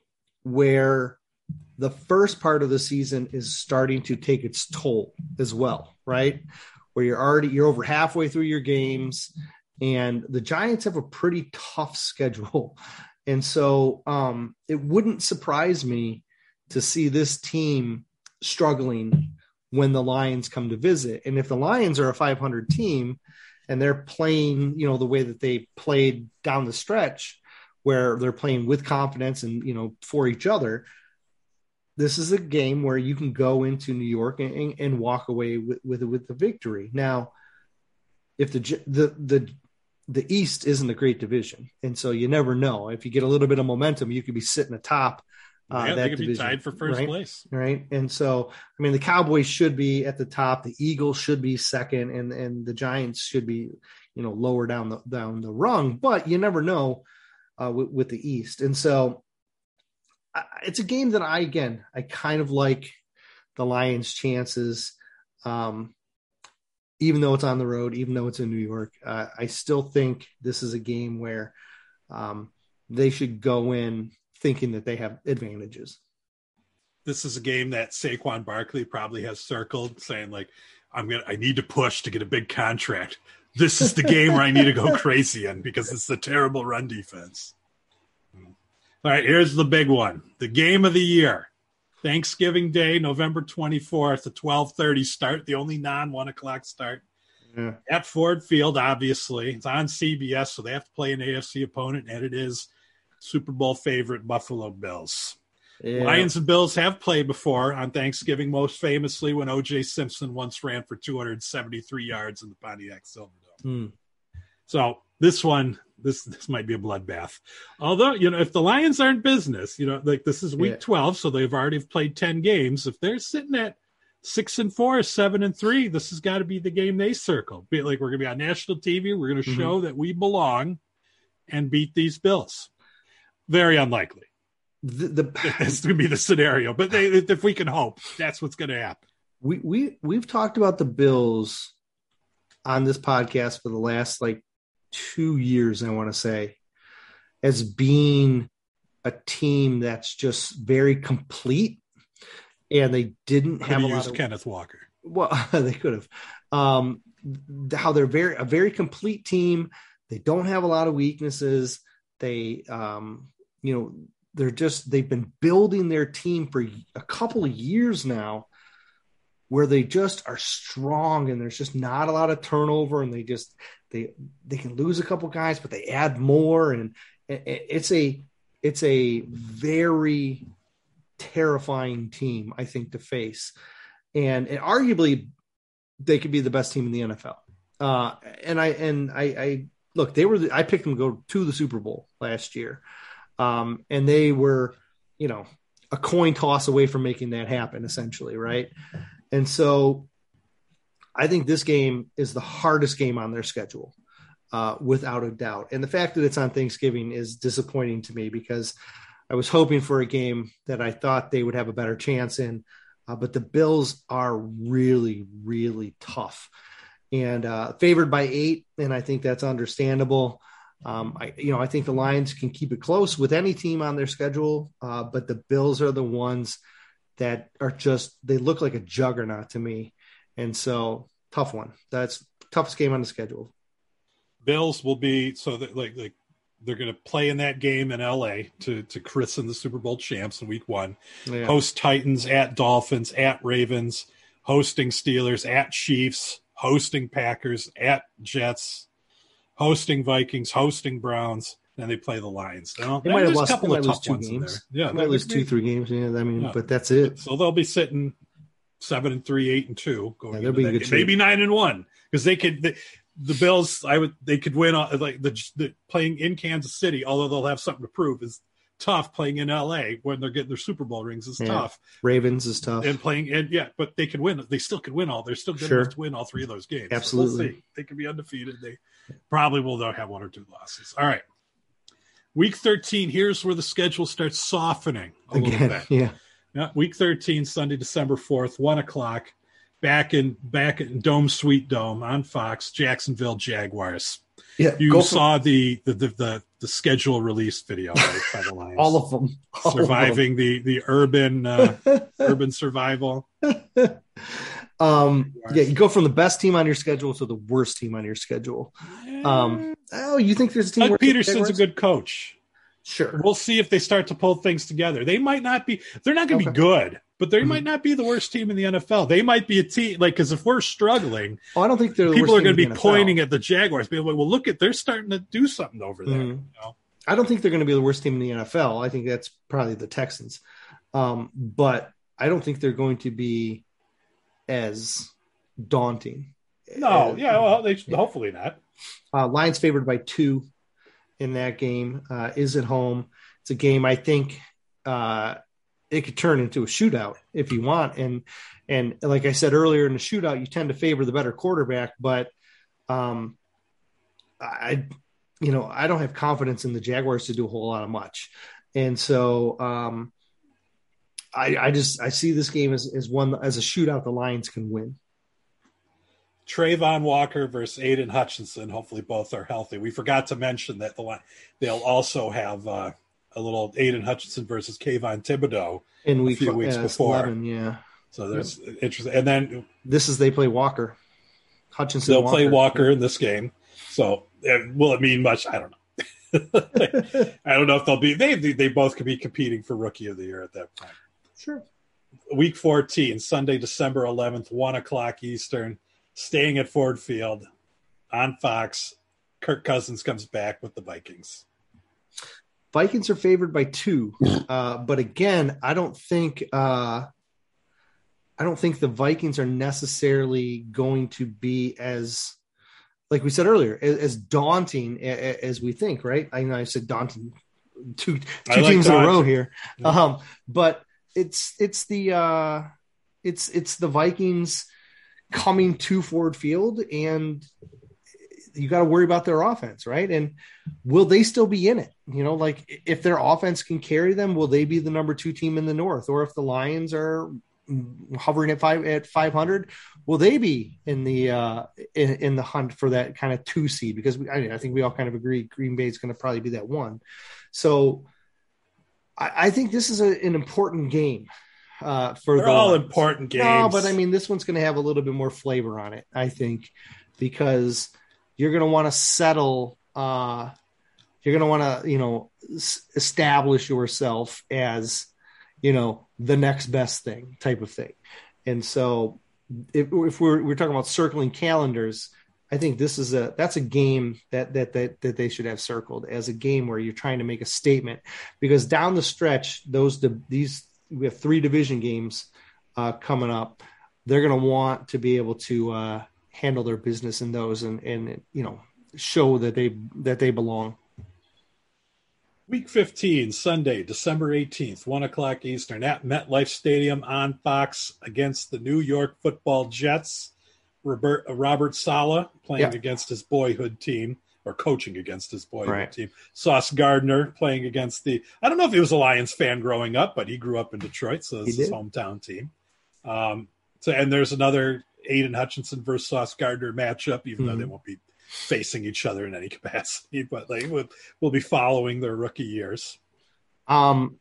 [SPEAKER 2] where the first part of the season is starting to take its toll as well, right? Where you're already, you're over halfway through your games and the Giants have a pretty tough schedule. And so um, it wouldn't surprise me to see this team struggling when the Lions come to visit. And if the Lions are a five hundred team and they're playing, you know, the way that they played down the stretch, where they're playing with confidence and, you know, for each other, this is a game where you can go into New York and, and walk away with, with, with the victory. Now, if the, the, the, the East isn't a great division. And so you never know. If you get a little bit of momentum, you could be sitting atop uh,
[SPEAKER 1] yeah,
[SPEAKER 2] that
[SPEAKER 1] they could
[SPEAKER 2] division.
[SPEAKER 1] Be tied for first
[SPEAKER 2] right?
[SPEAKER 1] place.
[SPEAKER 2] Right. And so, I mean, the Cowboys should be at the top, the Eagles should be second, and, and the Giants should be, you know, lower down the, down the rung, but you never know. Uh, with, with the East. And so I, it's a game that I, again, I kind of like the Lions' chances, um, even though it's on the road, even though it's in New York. Uh, I still think this is a game where um, they should go in thinking that they have advantages.
[SPEAKER 1] This is a game that Saquon Barkley probably has circled saying like, I'm going to, I need to push to get a big contract. This is the game where I need to go crazy in because it's a terrible run defense. All right, here's the big one. The game of the year. Thanksgiving Day, November twenty-fourth, a twelve thirty start, the only non-one o'clock start. Yeah. At Ford Field, obviously. It's on C B S, so they have to play an A F C opponent, and it is Super Bowl favorite Buffalo Bills. Yeah. Lions and Bills have played before on Thanksgiving, most famously when O J Simpson once ran for two hundred seventy-three yards in the Pontiac Silverdome.
[SPEAKER 2] Mm.
[SPEAKER 1] So this one, this this might be a bloodbath. Although, you know, if the Lions aren't business, you know, like this is week yeah. twelve, so they've already played ten games. If they're sitting at six and four, seven and three, this has got to be the game they circle. Be like, we're going to be on national T V. We're going to mm-hmm. show that we belong and beat these Bills. Very unlikely.
[SPEAKER 2] The, the
[SPEAKER 1] That's going to be the scenario, but they, if we can hope, that's what's going to happen.
[SPEAKER 2] We we we've talked about the Bills on this podcast for the last like two years, I want to say, as being a team that's just very complete, and they didn't
[SPEAKER 1] Could
[SPEAKER 2] have a
[SPEAKER 1] use
[SPEAKER 2] lot of
[SPEAKER 1] Kenneth Walker.
[SPEAKER 2] Well, they could have. Um, how they're very a very complete team. They don't have a lot of weaknesses. They, um, you know, they're just they've been building their team for a couple of years now, where they just are strong, and there's just not a lot of turnover, and they just they they can lose a couple guys, but they add more, and it's a it's a very terrifying team, I think, to face. And, and arguably they could be the best team in the N F L. Uh, and I, and I, I look, they were, the, I picked them to go to the Super Bowl last year. Um, and they were, you know, a coin toss away from making that happen, essentially. Right. And so I think this game is the hardest game on their schedule, uh, without a doubt. And the fact that it's on Thanksgiving is disappointing to me, because I was hoping for a game that I thought they would have a better chance in. Uh, but the Bills are really, really tough, and uh, favored by eight. And I think that's understandable. Um, I, you know, I think the Lions can keep it close with any team on their schedule. Uh, but the Bills are the ones that are just, they look like a juggernaut to me. And so tough one. That's toughest game on the schedule.
[SPEAKER 1] Bills will be, so that like, like, they're going to play in that game in L A to, to christen the Super Bowl champs in week one. Yeah. Host Titans, at Dolphins, at Ravens, hosting Steelers, at Chiefs, hosting Packers, at Jets, hosting Vikings, hosting Browns. Then they play the Lions. Now,
[SPEAKER 2] they might have lost
[SPEAKER 1] a couple of tough
[SPEAKER 2] two
[SPEAKER 1] ones
[SPEAKER 2] games.
[SPEAKER 1] in there. Yeah,
[SPEAKER 2] they might lose two, three games. Yeah, I mean, yeah. But that's it.
[SPEAKER 1] So they'll be sitting seven and three, eight and two, going
[SPEAKER 2] yeah,
[SPEAKER 1] into that. Maybe nine and one, because they could. They, The Bills, I would, they could win like the, the playing in Kansas City, although they'll have something to prove, is tough. Playing in L A when they're getting their Super Bowl rings is yeah. tough.
[SPEAKER 2] Ravens is tough,
[SPEAKER 1] and playing and yeah, but they could win. They still could win all. They're still good
[SPEAKER 2] sure.
[SPEAKER 1] enough to win all three of those games.
[SPEAKER 2] Absolutely,
[SPEAKER 1] so we'll see. They could be undefeated. They probably will though have one or two losses. All right, week thirteen. Here's where the schedule starts softening a
[SPEAKER 2] Again,
[SPEAKER 1] little bit.
[SPEAKER 2] Yeah,
[SPEAKER 1] yeah. Week thirteen, Sunday, December fourth, one o'clock. Back in back in Dome Sweet Dome on Fox, Jacksonville Jaguars.
[SPEAKER 2] Yeah,
[SPEAKER 1] you saw for- the, the the the the schedule release video right, by the Lions.
[SPEAKER 2] All of them, All
[SPEAKER 1] surviving
[SPEAKER 2] of them.
[SPEAKER 1] the the urban uh, urban survival.
[SPEAKER 2] Um, yeah, you go from the best team on your schedule to the worst team on your schedule. Um, oh, you think there's a team?
[SPEAKER 1] Doug Peterson's a good coach.
[SPEAKER 2] Sure,
[SPEAKER 1] we'll see if they start to pull things together. They might not be. They're not going to okay. be good. But they mm-hmm. might not be the worst team in the N F L. They might be a team, like, because if we're struggling,
[SPEAKER 2] oh, I don't think they're the
[SPEAKER 1] people
[SPEAKER 2] worst
[SPEAKER 1] are going to be
[SPEAKER 2] N F L.
[SPEAKER 1] Pointing at the Jaguars, being like, well, look at, they're starting to do something over there.
[SPEAKER 2] Mm-hmm.
[SPEAKER 1] You know?
[SPEAKER 2] I don't think they're going to be the worst team in the N F L. I think that's probably the Texans. Um, but I don't think they're going to be as daunting.
[SPEAKER 1] No,
[SPEAKER 2] as,
[SPEAKER 1] yeah, well, they yeah. hopefully not.
[SPEAKER 2] Uh, Lions favored by two in that game, uh, is at home. It's a game I think uh, – it could turn into a shootout if you want. And, and like I said earlier, in the shootout, you tend to favor the better quarterback, but um, I, you know, I don't have confidence in the Jaguars to do a whole lot of much. And so um, I, I just, I see this game as, as one, as a shootout, the Lions can win.
[SPEAKER 1] Trayvon Walker versus Aiden Hutchinson. Hopefully both are healthy. We forgot to mention that the they'll also have uh, a little Aiden Hutchinson versus Kayvon Thibodeau
[SPEAKER 2] in week,
[SPEAKER 1] a few weeks
[SPEAKER 2] yeah,
[SPEAKER 1] before.
[SPEAKER 2] eleven, yeah.
[SPEAKER 1] So there's yep. interesting. And then
[SPEAKER 2] this is they play Walker. Hutchinson.
[SPEAKER 1] They'll
[SPEAKER 2] Walker.
[SPEAKER 1] play Walker in this game. So uh, will it mean much? I don't know. I don't know if they'll be. They they both could be competing for Rookie of the Year at that point.
[SPEAKER 2] Sure.
[SPEAKER 1] Week fourteen, Sunday, December eleventh, one o'clock Eastern. Staying at Ford Field on Fox. Kirk Cousins comes back with the Vikings.
[SPEAKER 2] Vikings are favored by two, uh, but again, I don't think uh, I don't think the Vikings are necessarily going to be as, like we said earlier, as, as daunting as, as we think. Right? I know I said daunting two two like teams daunting. in a row here, yeah. um, but it's it's the uh, it's it's the Vikings coming to Ford Field, and you got to worry about their offense, right? And will they still be in it? You know, like if their offense can carry them, will they be the number two team in the North? Or if the Lions are hovering at five at five hundred, will they be in the uh, in, in the hunt for that kind of two seed? Because we, I, mean, I think we all kind of agree Green Bay is going to probably be that one. So I, I think this is a, an important game uh, for
[SPEAKER 1] They're
[SPEAKER 2] the
[SPEAKER 1] all
[SPEAKER 2] Lions.
[SPEAKER 1] important games.
[SPEAKER 2] No, but I mean, this one's going to have a little bit more flavor on it, I think, because you're going to want to settle. Uh, you're going to want to, you know, s- establish yourself as, you know, the next best thing type of thing. And so if, if we're, we're talking about circling calendars, I think this is a, that's a game that, that, that, that they should have circled as a game where you're trying to make a statement, because down the stretch, those, these, we have three division games uh, coming up. They're going to want to be able to uh, handle their business in those and, and, you know, show that they, that they belong.
[SPEAKER 1] Week fifteen, Sunday, December eighteenth, one o'clock Eastern at MetLife Stadium on Fox against the New York Football Jets. Robert, Robert Saleh playing
[SPEAKER 2] Yep.
[SPEAKER 1] against his boyhood team, or coaching against his boyhood
[SPEAKER 2] Right.
[SPEAKER 1] team. Sauce Gardner playing against the, I don't know if he was a Lions fan growing up, but he grew up in Detroit, so this is his
[SPEAKER 2] did.
[SPEAKER 1] hometown team. Um, so, and there's another Aiden Hutchinson versus Sauce Gardner matchup, even
[SPEAKER 2] Mhm.
[SPEAKER 1] though they won't be facing each other in any capacity, but like we'll, we'll be following their rookie years.
[SPEAKER 2] Um,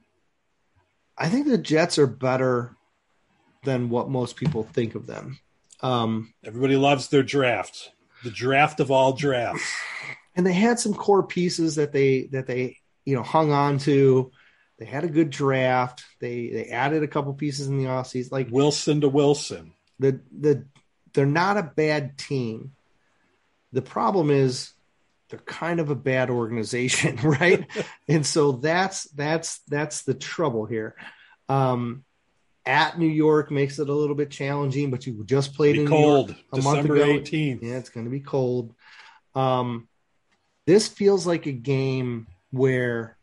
[SPEAKER 2] I think the Jets are better than what most people think of them. Um,
[SPEAKER 1] Everybody loves their draft, the draft of all drafts.
[SPEAKER 2] and they had some core pieces that they that they you know hung on to. They had a good draft. They they added a couple pieces in the offseason. Like
[SPEAKER 1] Wilson to Wilson.
[SPEAKER 2] the the they're not a bad team. The problem is they're kind of a bad organization, right? And so that's that's that's the trouble here. Um, at New York makes it a little bit challenging, but you just played
[SPEAKER 1] Be
[SPEAKER 2] in
[SPEAKER 1] cold.
[SPEAKER 2] New York a
[SPEAKER 1] December
[SPEAKER 2] month ago.
[SPEAKER 1] eighteenth.
[SPEAKER 2] Yeah, it's going to be cold. Um, this feels like a game where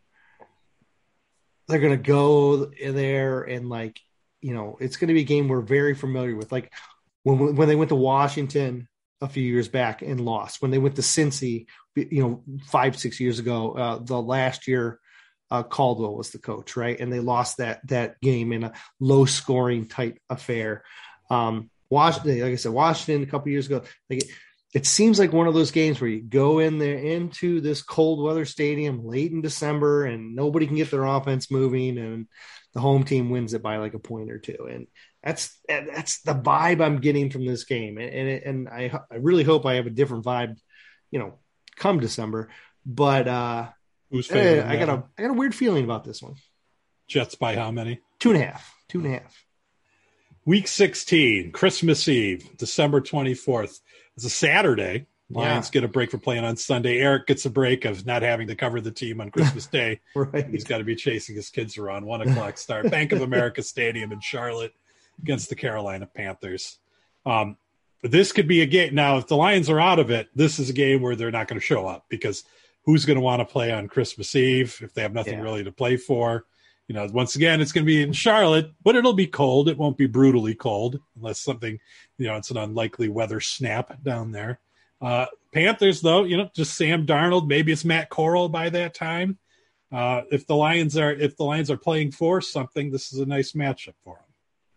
[SPEAKER 2] they're going to go there and like, you know, it's going to be a game we're very familiar with. Like when when they went to Washington a few years back and lost, when they went to Cincy, you know, five, six years ago, uh, the last year, uh, Caldwell was the coach, right? And they lost that, that game in a low scoring type affair. Um, Washington, like I said, Washington a couple years ago, like it, it seems like one of those games where you go in there into this cold weather stadium late in December and nobody can get their offense moving and the home team wins it by like a point or two. And that's, that's the vibe I'm getting from this game. And, and, and I, I really hope I have a different vibe, you know, come December, but uh,
[SPEAKER 1] Who's
[SPEAKER 2] eh,
[SPEAKER 1] favoring
[SPEAKER 2] I got
[SPEAKER 1] that?
[SPEAKER 2] a, I got a weird feeling about this one.
[SPEAKER 1] Jets by how many?
[SPEAKER 2] Two and a half, two and a half.
[SPEAKER 1] Week sixteen, Christmas Eve, December twenty-fourth. It's a Saturday. Lions
[SPEAKER 2] Yeah.
[SPEAKER 1] get a break for playing on Sunday. Eric gets a break of not having to cover the team on Christmas Day.
[SPEAKER 2] Right.
[SPEAKER 1] He's got to be chasing his kids around. One o'clock start. Bank of America Stadium in Charlotte against the Carolina Panthers. Um, but this could be a game. Now, if the Lions are out of it, this is a game where they're not going to show up because who's going to want to play on Christmas Eve if they have nothing
[SPEAKER 2] Yeah.
[SPEAKER 1] really to play for? You know, once again, it's going to be in Charlotte, but it'll be cold. It won't be brutally cold unless something, you know, it's an unlikely weather snap down there. Uh, Panthers, though, you know, just Sam Darnold. Maybe it's Matt Corral by that time. Uh, if the Lions are if the Lions are playing for something, this is a nice matchup for them.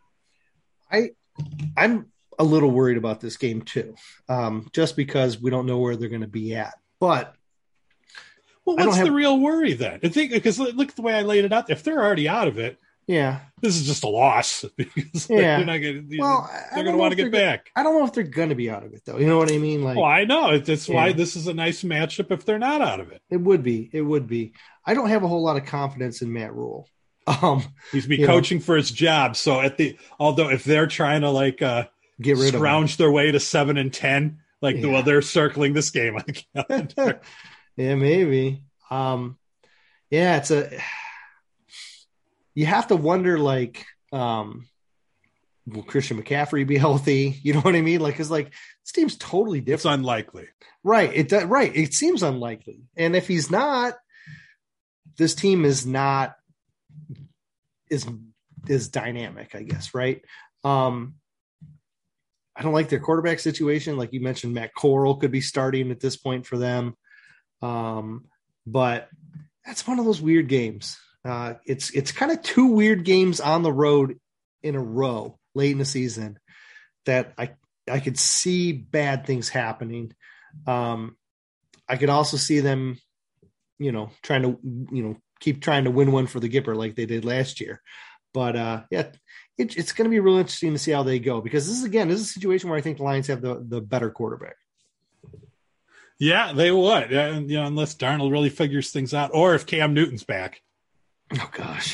[SPEAKER 2] I I'm a little worried about this game too, um, just because we don't know where they're going to be at. But
[SPEAKER 1] Well,
[SPEAKER 2] I don't
[SPEAKER 1] what's the
[SPEAKER 2] have-
[SPEAKER 1] real worry then? I think because look at the way I laid it out. If they're already out of it,
[SPEAKER 2] yeah,
[SPEAKER 1] this is just a loss. Because
[SPEAKER 2] Yeah.
[SPEAKER 1] they're not going to.
[SPEAKER 2] well, I- I
[SPEAKER 1] they're
[SPEAKER 2] don't
[SPEAKER 1] going to
[SPEAKER 2] know
[SPEAKER 1] want
[SPEAKER 2] if
[SPEAKER 1] to get
[SPEAKER 2] they're go-
[SPEAKER 1] back.
[SPEAKER 2] I don't know if they're going to be out of it though. You know what I mean? Like
[SPEAKER 1] Well, I know that's why
[SPEAKER 2] Yeah.
[SPEAKER 1] this is a nice matchup. If they're not out of it,
[SPEAKER 2] it would be, it would be. I don't have a whole lot of confidence in Matt Rule. Um,
[SPEAKER 1] he's be
[SPEAKER 2] You know.
[SPEAKER 1] coaching for his job. So at the although if they're trying to like uh,
[SPEAKER 2] get rid of him.
[SPEAKER 1] scrounge their way to seven and ten, like
[SPEAKER 2] Yeah.
[SPEAKER 1] well they're circling this game on the calendar.
[SPEAKER 2] Yeah, maybe. Um, yeah, it's a. You have to wonder, like, um, will Christian McCaffrey be healthy? You know what I mean? Like, because like this team's totally
[SPEAKER 1] It's
[SPEAKER 2] different,
[SPEAKER 1] unlikely.
[SPEAKER 2] right? It does, right. It seems unlikely, and if he's not, this team is not is is dynamic, I guess, right? Um, I don't like their quarterback situation. Like you mentioned, Matt Corral could be starting at this point for them. Um, but that's one of those weird games. Uh, it's it's kind of two weird games on the road in a row late in the season that I I could see bad things happening. Um, I could also see them, you know, trying to you know keep trying to win one for the Gipper like they did last year. But uh, yeah, it, it's going to be real interesting to see how they go, because this is, again, this is a situation where I think the Lions have the, the better quarterback.
[SPEAKER 1] Yeah, they would. And, you know, unless Darnold really figures things out, or if Cam Newton's back.
[SPEAKER 2] Oh, gosh.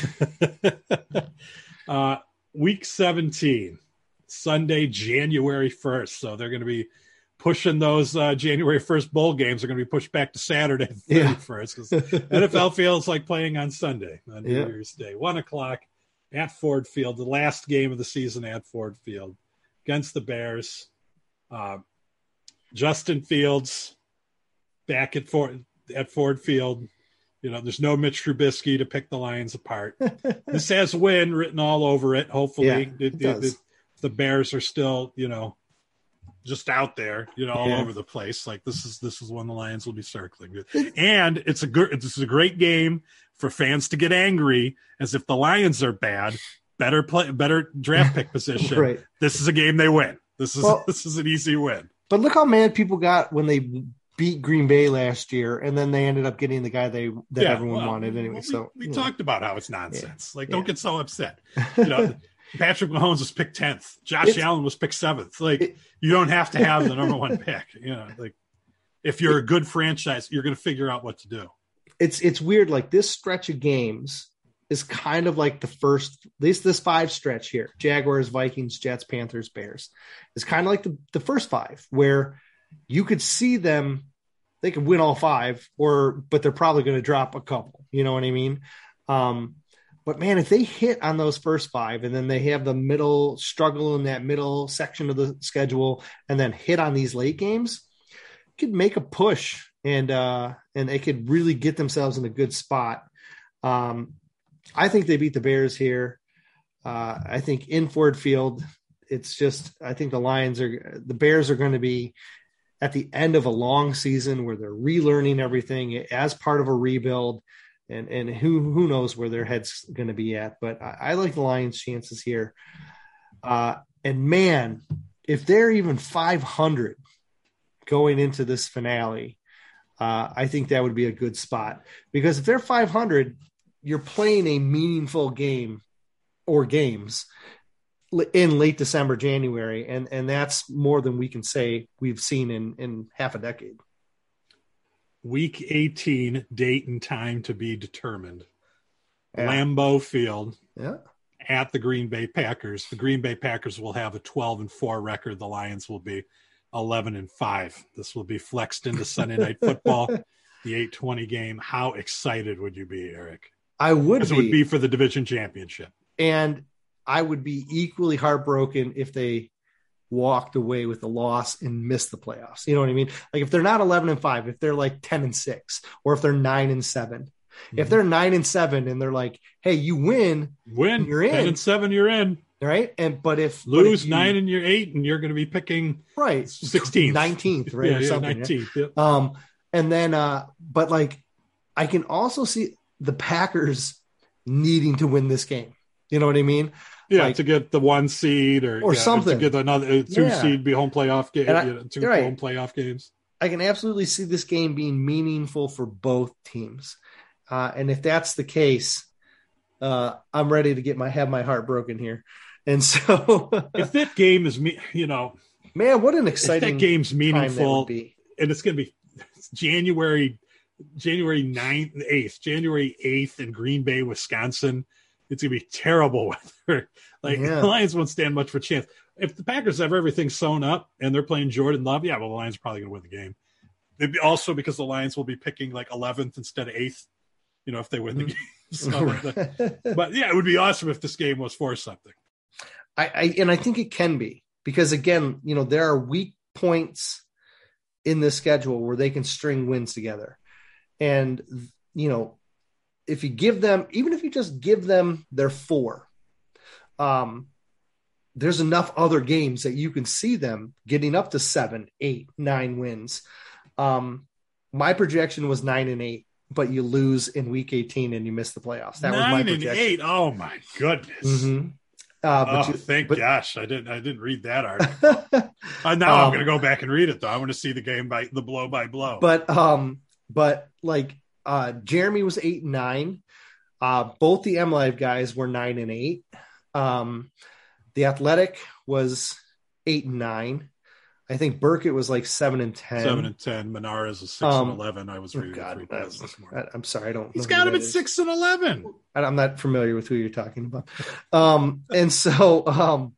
[SPEAKER 1] uh, week seventeen, Sunday, January first. So they're going to be pushing those uh, January first bowl games are going to be pushed back to Saturday the thirty-first, because yeah. N F L feels like playing on Sunday, on New yeah. Year's Day. One o'clock at Ford Field, the last game of the season at Ford Field against the Bears. Uh, Justin Fields back at Ford, at Ford Field. You know, there's no Mitch Trubisky to pick the Lions apart. This has win written all over it. Hopefully, yeah, it, it it, it, the Bears are still, you know, just out there, you know, all yeah. over the place. Like this is this is when the Lions will be circling. And it's a good, this is a great game for fans to get angry, as if the Lions are bad, better play, better draft pick position. Right. This is a game they win. This is well, this is an easy win.
[SPEAKER 2] But look how mad people got when they beat Green Bay last year, and then they ended up getting the guy they that yeah, everyone well, wanted anyway.
[SPEAKER 1] We,
[SPEAKER 2] so
[SPEAKER 1] we talked know. about how it's nonsense. Yeah. Like, don't yeah. get so upset. You know, Patrick Mahomes was picked tenth. Josh it's, Allen was picked seventh. Like, it, you don't have to have the number one pick. You know, like if you're a good franchise, you're going to figure out what to do.
[SPEAKER 2] It's it's weird. Like this stretch of games is kind of like the first this this five stretch here: Jaguars, Vikings, Jets, Panthers, Bears. It's kind of like the the first five where you could see them, they could win all five, or but they're probably going to drop a couple. You know what I mean? Um, but man, if they hit on those first five, and then they have the middle struggle in that middle section of the schedule, and then hit on these late games, could make a push, and uh, and they could really get themselves in a good spot. Um, I think they beat the Bears here. Uh, I think in Ford Field, it's just I think the Lions are the Bears are going to be at the end of a long season where they're relearning everything as part of a rebuild, and, and who, who knows where their head's going to be at, but I, I like the Lions' chances here. Uh, and man, if they're even five hundred going into this finale, uh, I think that would be a good spot, because if they're five hundred, you're playing a meaningful game or games in late December, January, and and that's more than we can say we've seen in in half a decade.
[SPEAKER 1] Week eighteen, date and time to be determined.
[SPEAKER 2] Yeah.
[SPEAKER 1] Lambeau Field,
[SPEAKER 2] yeah,
[SPEAKER 1] at the Green Bay Packers. The Green Bay Packers will have a twelve and four record. The Lions will be eleven and five. This will be flexed into Sunday Night Football, the eight twenty game. How excited would you be, Eric?
[SPEAKER 2] I would be.
[SPEAKER 1] It would be for the division championship.
[SPEAKER 2] And I would be equally heartbroken if they walked away with the loss and missed the playoffs. You know what I mean? Like if they're not eleven and five, if they're like ten and six, or if they're nine and seven, mm-hmm. if they're nine and seven and they're like, hey, you win,
[SPEAKER 1] win,
[SPEAKER 2] you're in.
[SPEAKER 1] ten and seven, you're in.
[SPEAKER 2] Right. And, but if
[SPEAKER 1] lose
[SPEAKER 2] but if you,
[SPEAKER 1] nine and you're eight, and you're going to be picking
[SPEAKER 2] right
[SPEAKER 1] sixteenth,
[SPEAKER 2] nineteenth, right.
[SPEAKER 1] yeah,
[SPEAKER 2] or
[SPEAKER 1] yeah,
[SPEAKER 2] something.
[SPEAKER 1] nineteenth.
[SPEAKER 2] Yeah?
[SPEAKER 1] Yep.
[SPEAKER 2] Um, and then, uh, but like, I can also see the Packers needing to win this game. You know what I mean?
[SPEAKER 1] Yeah,
[SPEAKER 2] like,
[SPEAKER 1] to get the one seed or,
[SPEAKER 2] or
[SPEAKER 1] yeah,
[SPEAKER 2] something.
[SPEAKER 1] To get another two
[SPEAKER 2] yeah.
[SPEAKER 1] seed, be home playoff game,
[SPEAKER 2] I,
[SPEAKER 1] you know, two
[SPEAKER 2] right.
[SPEAKER 1] home playoff games.
[SPEAKER 2] I can absolutely see this game being meaningful for both teams, uh, and if that's the case, uh, I'm ready to get my have my heart broken here. And so,
[SPEAKER 1] if that game is me, you know,
[SPEAKER 2] man, what an exciting
[SPEAKER 1] if that game's meaningful,
[SPEAKER 2] that be.
[SPEAKER 1] And it's going to be January, January ninth, eighth, January eighth in Green Bay, Wisconsin. It's going to be terrible weather. Like
[SPEAKER 2] yeah.
[SPEAKER 1] the Lions won't stand much of a chance. If the Packers have everything sewn up and they're playing Jordan Love, yeah, well, the Lions are probably going to win the game. It'd be also because the Lions will be picking like eleventh instead of eighth, you know, if they win the game. So, but, but yeah, it would be awesome if this game was for something.
[SPEAKER 2] I, I and I think it can be, because again, you know, there are weak points in the schedule where they can string wins together. And, you know, if you give them, even if you just give them their four, um, there's enough other games that you can see them getting up to seven, eight, nine wins. Um, my projection was nine and eight, but you lose in week eighteen and you miss the playoffs. That
[SPEAKER 1] nine
[SPEAKER 2] was my projection.
[SPEAKER 1] and eight. Oh my goodness.
[SPEAKER 2] Mm-hmm. Uh, but
[SPEAKER 1] oh,
[SPEAKER 2] you,
[SPEAKER 1] thank
[SPEAKER 2] but,
[SPEAKER 1] gosh, I didn't. I didn't read that article. uh, now um, I'm going to go back and read it though. I want to see the game by the blow by blow.
[SPEAKER 2] But, um, but like, uh, Jeremy was eight and nine. Uh, both the M Live guys were nine and eight. Um, the Athletic was eight and nine. I think Burkett was like seven and ten.
[SPEAKER 1] Seven and ten. Menara's is six
[SPEAKER 2] Um,
[SPEAKER 1] and eleven. I was
[SPEAKER 2] oh
[SPEAKER 1] reading
[SPEAKER 2] God,
[SPEAKER 1] three pages this morning.
[SPEAKER 2] I, I'm sorry, I don't.
[SPEAKER 1] He's
[SPEAKER 2] know
[SPEAKER 1] got
[SPEAKER 2] who
[SPEAKER 1] him
[SPEAKER 2] that
[SPEAKER 1] at
[SPEAKER 2] is.
[SPEAKER 1] six and eleven.
[SPEAKER 2] I- I'm not familiar with who you're talking about. Um, and so um,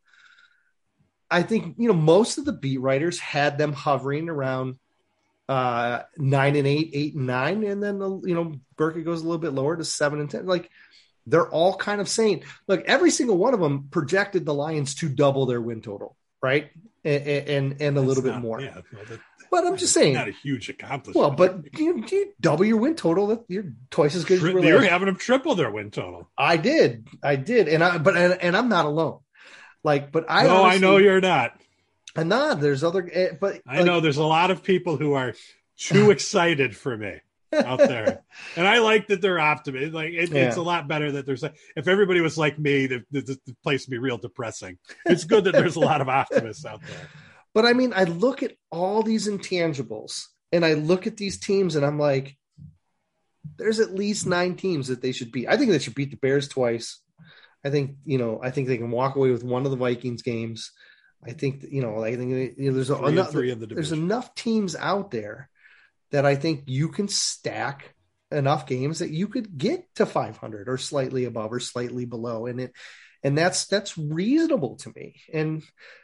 [SPEAKER 2] I think you know most of the beat writers had them hovering around uh, nine and eight, eight and nine, and then you know Burkett goes a little bit lower to seven and ten. Like they're all kind of saying, look, every single one of them projected the Lions to double their win total, right? And and, and a
[SPEAKER 1] That's
[SPEAKER 2] little bit
[SPEAKER 1] not-
[SPEAKER 2] more.
[SPEAKER 1] Yeah, well, that,
[SPEAKER 2] But I'm just saying,
[SPEAKER 1] not a huge accomplishment.
[SPEAKER 2] well, but you, you double your win total, that you're twice as good as you were
[SPEAKER 1] Tri- you're
[SPEAKER 2] last.
[SPEAKER 1] having them triple their win total.
[SPEAKER 2] I did, I did, and I but and, and I'm not alone. Like, but I
[SPEAKER 1] no,
[SPEAKER 2] honestly,
[SPEAKER 1] I know you're not.
[SPEAKER 2] I'm not. There's other, eh, but
[SPEAKER 1] I
[SPEAKER 2] like,
[SPEAKER 1] know there's a lot of people who are too excited for me out there, and I like that they're optimistic. Like it,
[SPEAKER 2] Yeah.
[SPEAKER 1] it's a lot better that there's. A, if everybody was like me, the, the, the place would be real depressing. It's good that there's a lot of optimists out there.
[SPEAKER 2] But I mean, I look at all these intangibles, and I look at these teams, and I'm like, there's at least nine teams that they should beat. I think they should beat the Bears twice. I think you know. I think they can walk away with one of the Vikings games. I think you know. I think you know, there's
[SPEAKER 1] Three and
[SPEAKER 2] enough.
[SPEAKER 1] three in the
[SPEAKER 2] There's
[SPEAKER 1] division.
[SPEAKER 2] enough teams out there that I think you can stack enough games that you could get to five hundred or slightly above or slightly below, and it and that's that's reasonable to me. And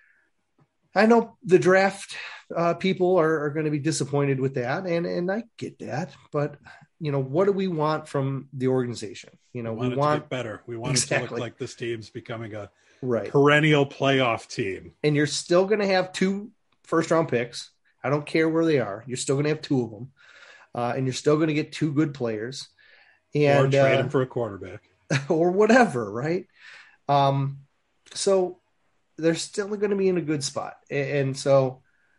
[SPEAKER 2] I know the draft uh, people are, are going to be disappointed with that, and and I get that. But you know, what do we want from the organization? You know,
[SPEAKER 1] We want
[SPEAKER 2] we
[SPEAKER 1] it
[SPEAKER 2] want
[SPEAKER 1] to get better. We want it to
[SPEAKER 2] Exactly.
[SPEAKER 1] look like this team's becoming a
[SPEAKER 2] right,
[SPEAKER 1] perennial playoff team.
[SPEAKER 2] and you're still going to have two first round picks. I don't care where they are. You're still going to have two of them, uh, and you're still going to get two good players, and
[SPEAKER 1] or trade
[SPEAKER 2] uh,
[SPEAKER 1] him for a quarterback.
[SPEAKER 2] or whatever, right? Um, so they're still going to be in a good spot. And, and so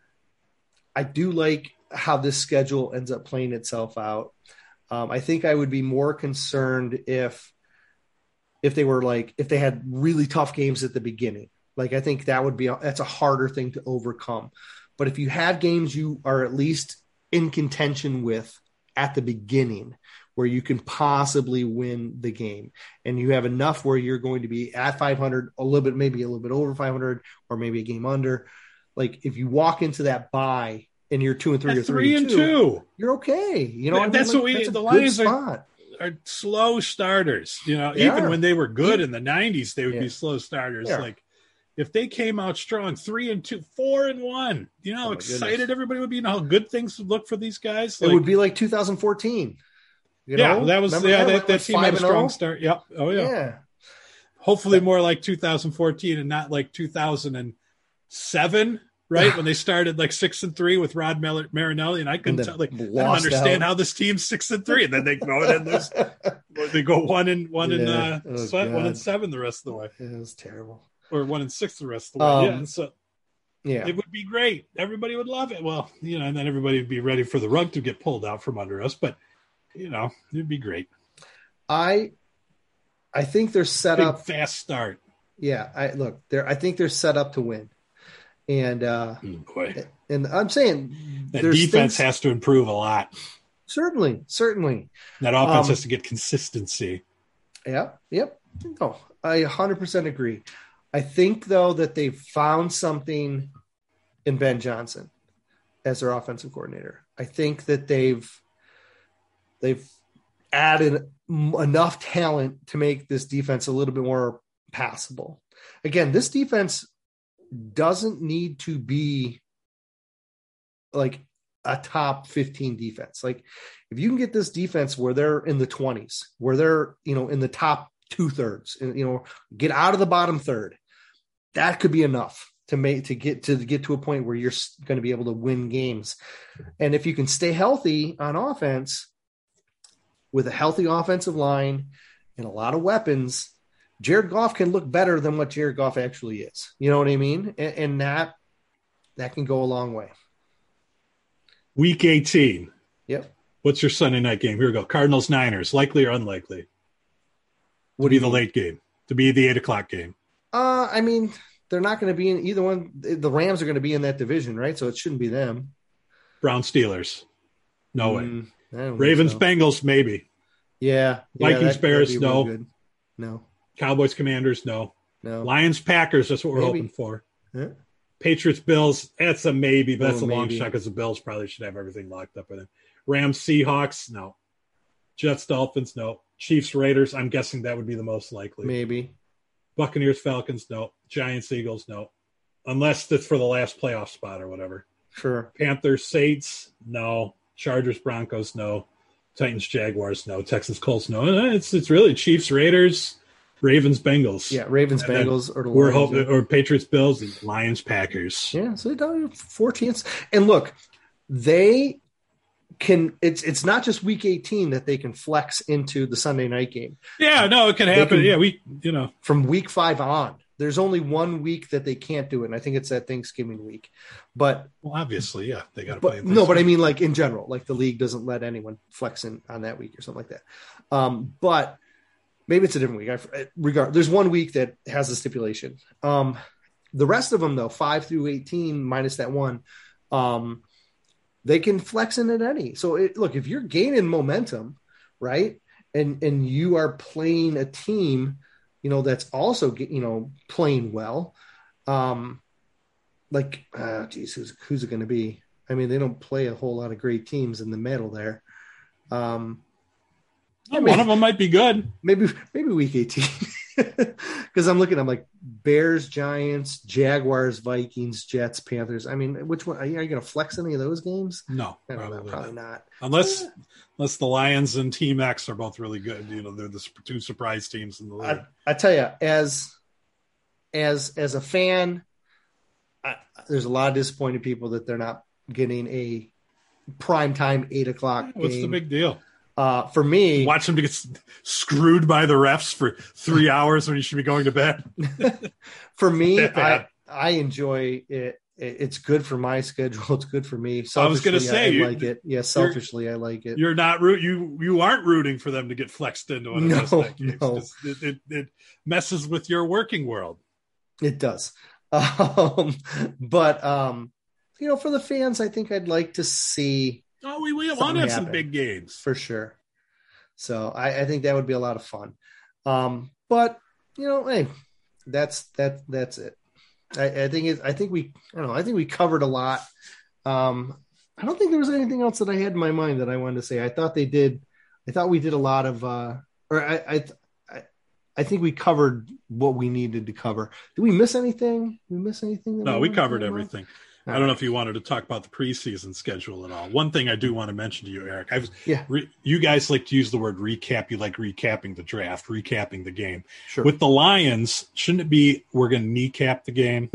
[SPEAKER 2] I do like how this schedule ends up playing itself out. Um, I think I would be more concerned if, if they were like, if they had really tough games at the beginning. Like, I think that would be, a, that's a harder thing to overcome. But if you have games you are at least in contention with at the beginning, where you can possibly win the game, and you have enough where you're going to be at five hundred, a little bit, maybe a little bit over five hundred, or maybe a game under. Like if you walk into that bye and you're two and three
[SPEAKER 1] At
[SPEAKER 2] or three,
[SPEAKER 1] three and two.
[SPEAKER 2] you're okay. You know,
[SPEAKER 1] That- that's
[SPEAKER 2] I mean?
[SPEAKER 1] what we-
[SPEAKER 2] That's a
[SPEAKER 1] the
[SPEAKER 2] good
[SPEAKER 1] Lions are-
[SPEAKER 2] spot.
[SPEAKER 1] Are slow starters. You know,
[SPEAKER 2] They
[SPEAKER 1] even
[SPEAKER 2] are.
[SPEAKER 1] when they were good in the nineties, they would
[SPEAKER 2] Yeah.
[SPEAKER 1] be slow starters.
[SPEAKER 2] Yeah.
[SPEAKER 1] Like if they came out strong, three and two, four and one, you know how
[SPEAKER 2] Oh, my
[SPEAKER 1] excited
[SPEAKER 2] goodness.
[SPEAKER 1] everybody would be, you know how good things would look for these guys.
[SPEAKER 2] It
[SPEAKER 1] Like,
[SPEAKER 2] would be like two thousand fourteen. You
[SPEAKER 1] yeah,
[SPEAKER 2] know?
[SPEAKER 1] that was
[SPEAKER 2] Remember
[SPEAKER 1] yeah,
[SPEAKER 2] that?
[SPEAKER 1] that,
[SPEAKER 2] Like
[SPEAKER 1] that team had
[SPEAKER 2] five
[SPEAKER 1] a
[SPEAKER 2] and
[SPEAKER 1] strong
[SPEAKER 2] oh?
[SPEAKER 1] start. Yep. Oh yeah.
[SPEAKER 2] Yeah.
[SPEAKER 1] Hopefully more like two thousand fourteen and not like two thousand seven, right? When they started like six and three with Rod Mel- Marinelli, and I couldn't
[SPEAKER 2] And
[SPEAKER 1] tell,
[SPEAKER 2] then
[SPEAKER 1] like I don't
[SPEAKER 2] lost
[SPEAKER 1] understand
[SPEAKER 2] out.
[SPEAKER 1] how this team's six and three, and then they go and lose. Or they go one and one and
[SPEAKER 2] Yeah.
[SPEAKER 1] uh,
[SPEAKER 2] Oh,
[SPEAKER 1] se- one
[SPEAKER 2] God.
[SPEAKER 1] and seven the rest of the way,
[SPEAKER 2] It was terrible.
[SPEAKER 1] or one and six the rest of the way.
[SPEAKER 2] Um,
[SPEAKER 1] yeah, so
[SPEAKER 2] Yeah.
[SPEAKER 1] it would be great. Everybody would love it. Well, you know, and then everybody would be ready for the rug to get pulled out from under us. But you know, it'd be great.
[SPEAKER 2] I I think they're set
[SPEAKER 1] Big
[SPEAKER 2] up.
[SPEAKER 1] fast start.
[SPEAKER 2] Yeah, I look, they're I think they're set up to win. And uh
[SPEAKER 1] Oh, boy,
[SPEAKER 2] and I'm saying
[SPEAKER 1] that
[SPEAKER 2] there's
[SPEAKER 1] defense
[SPEAKER 2] things-
[SPEAKER 1] has to improve a lot.
[SPEAKER 2] certainly, certainly.
[SPEAKER 1] That offense
[SPEAKER 2] Um,
[SPEAKER 1] has to get consistency.
[SPEAKER 2] Yeah, yep. No, I one hundred percent agree. I think though that they've found something in Ben Johnson as their offensive coordinator. I think that they've they've added m- enough talent to make this defense a little bit more passable. Again, this defense doesn't need to be like a top fifteen defense. Like if you can get this defense where they're in the twenties, where they're, you know, in the top two thirds, and, you know, get out of the bottom third, that could be enough to make, to get to get to a point where you're going to be able to win games. And if you can stay healthy on offense with a healthy offensive line and a lot of weapons, Jared Goff can look better than what Jared Goff actually is. You know what I mean? And, and that, that can go a long way.
[SPEAKER 1] Week eighteen.
[SPEAKER 2] Yep.
[SPEAKER 1] What's your Sunday night game? Here we go. Cardinals, Niners. Likely or unlikely?
[SPEAKER 2] What
[SPEAKER 1] To be
[SPEAKER 2] do
[SPEAKER 1] the
[SPEAKER 2] you
[SPEAKER 1] late game. To be the eight o'clock game.
[SPEAKER 2] Uh, I mean, they're not going to be in either one. The Rams are going to be in that division, right? So it shouldn't be them.
[SPEAKER 1] Brown Steelers. No way.
[SPEAKER 2] Mm,
[SPEAKER 1] Ravens,
[SPEAKER 2] so.
[SPEAKER 1] Bengals, maybe.
[SPEAKER 2] Yeah.
[SPEAKER 1] Vikings,
[SPEAKER 2] yeah, that,
[SPEAKER 1] Bears, no.
[SPEAKER 2] No.
[SPEAKER 1] Cowboys, Commanders, no.
[SPEAKER 2] No.
[SPEAKER 1] Lions, Packers, that's what we're
[SPEAKER 2] maybe.
[SPEAKER 1] hoping for.
[SPEAKER 2] Yeah.
[SPEAKER 1] Patriots, Bills, that's a maybe, but
[SPEAKER 2] oh,
[SPEAKER 1] that's a long
[SPEAKER 2] maybe.
[SPEAKER 1] shot because the Bills probably should have everything locked up with them. Rams, Seahawks, no. Jets, Dolphins, no. Chiefs, Raiders, I'm guessing that would be the most likely.
[SPEAKER 2] Maybe.
[SPEAKER 1] Buccaneers, Falcons, no. Giants, Eagles, no. Unless it's for the last playoff spot or whatever.
[SPEAKER 2] Sure.
[SPEAKER 1] Panthers, Saints, no. Chargers, Broncos, no. Titans, Jaguars, no. Texans, Colts, no. It's it's really Chiefs, Raiders, Ravens, Bengals.
[SPEAKER 2] Yeah, Ravens,
[SPEAKER 1] and
[SPEAKER 2] Bengals, or the
[SPEAKER 1] we're
[SPEAKER 2] Lions,
[SPEAKER 1] hoping, or Patriots, Bills, and Lions, Packers.
[SPEAKER 2] Yeah, so they're four teams. And look, they can. It's it's not just week eighteen that they can flex into the Sunday night game.
[SPEAKER 1] Yeah, no, it can happen.
[SPEAKER 2] Can,
[SPEAKER 1] yeah, we you know
[SPEAKER 2] from week five on. There's only one week that they can't do it, and I think it's that Thanksgiving week. But
[SPEAKER 1] well, obviously, yeah, they got to
[SPEAKER 2] play. No, but I mean, like in general, like the league doesn't let anyone flex in on that week or something like that. Um, but maybe it's a different week. I regard. There's one week that has a stipulation. Um, the rest of them, though, five through eighteen minus that one, um, they can flex in at any. So it, look, if you're gaining momentum, right, and and you are playing a team, you know, that's also, you know, playing well. Um, like, uh, geez, who's, who's it going to be? I mean, they don't play a whole lot of great teams in the middle there. Um,
[SPEAKER 1] well, one of them might be good.
[SPEAKER 2] Maybe, maybe week eighteen. Because I'm looking, I'm like Bears, Giants, Jaguars, Vikings, Jets, Panthers. I mean, which one are you, you going to flex any of those games?
[SPEAKER 1] No,
[SPEAKER 2] probably, know, probably
[SPEAKER 1] not.
[SPEAKER 2] not.
[SPEAKER 1] Unless, yeah. unless the Lions and Team X are both really good. You know, they're the two surprise teams in the league.
[SPEAKER 2] I, I tell you, as as as a fan, I, there's a lot of disappointed people that they're not getting a prime time eight o'clock.
[SPEAKER 1] What's
[SPEAKER 2] game.
[SPEAKER 1] the big deal?
[SPEAKER 2] Uh, for me,
[SPEAKER 1] watch them to get screwed by the refs for three hours when you should be going to bed.
[SPEAKER 2] For me, I, I enjoy it. It's good for my schedule. It's good for me.
[SPEAKER 1] I was going to say,
[SPEAKER 2] I
[SPEAKER 1] you,
[SPEAKER 2] like it. Yeah, selfishly, I like it.
[SPEAKER 1] You're not root. You you aren't rooting for them to get flexed into one of
[SPEAKER 2] no,
[SPEAKER 1] those games.
[SPEAKER 2] No.
[SPEAKER 1] It, it, it messes with your working world.
[SPEAKER 2] It does. Um, but um, you know, for the fans, I think I'd like to see.
[SPEAKER 1] Oh, we, we want to have some big games.
[SPEAKER 2] For sure. So I, I think that would be a lot of fun. Um, but, you know, hey, that's that that's it. I, I think it, I think we I don't know, I think we covered a lot. Um, I don't think there was anything else that I had in my mind that I wanted to say. I thought they did I thought we did a lot of uh, or I I I, I think we covered what we needed to cover. Did we miss anything? Did we miss anything? That
[SPEAKER 1] no,
[SPEAKER 2] we,
[SPEAKER 1] we covered everything. About? I don't know if you wanted to talk about the preseason schedule at all. One thing I do want to mention to you, Eric, I've
[SPEAKER 2] yeah.
[SPEAKER 1] re, you guys like to use the word recap. You like recapping the draft, recapping the game.
[SPEAKER 2] Sure.
[SPEAKER 1] With the Lions, shouldn't it be we're going to kneecap the game,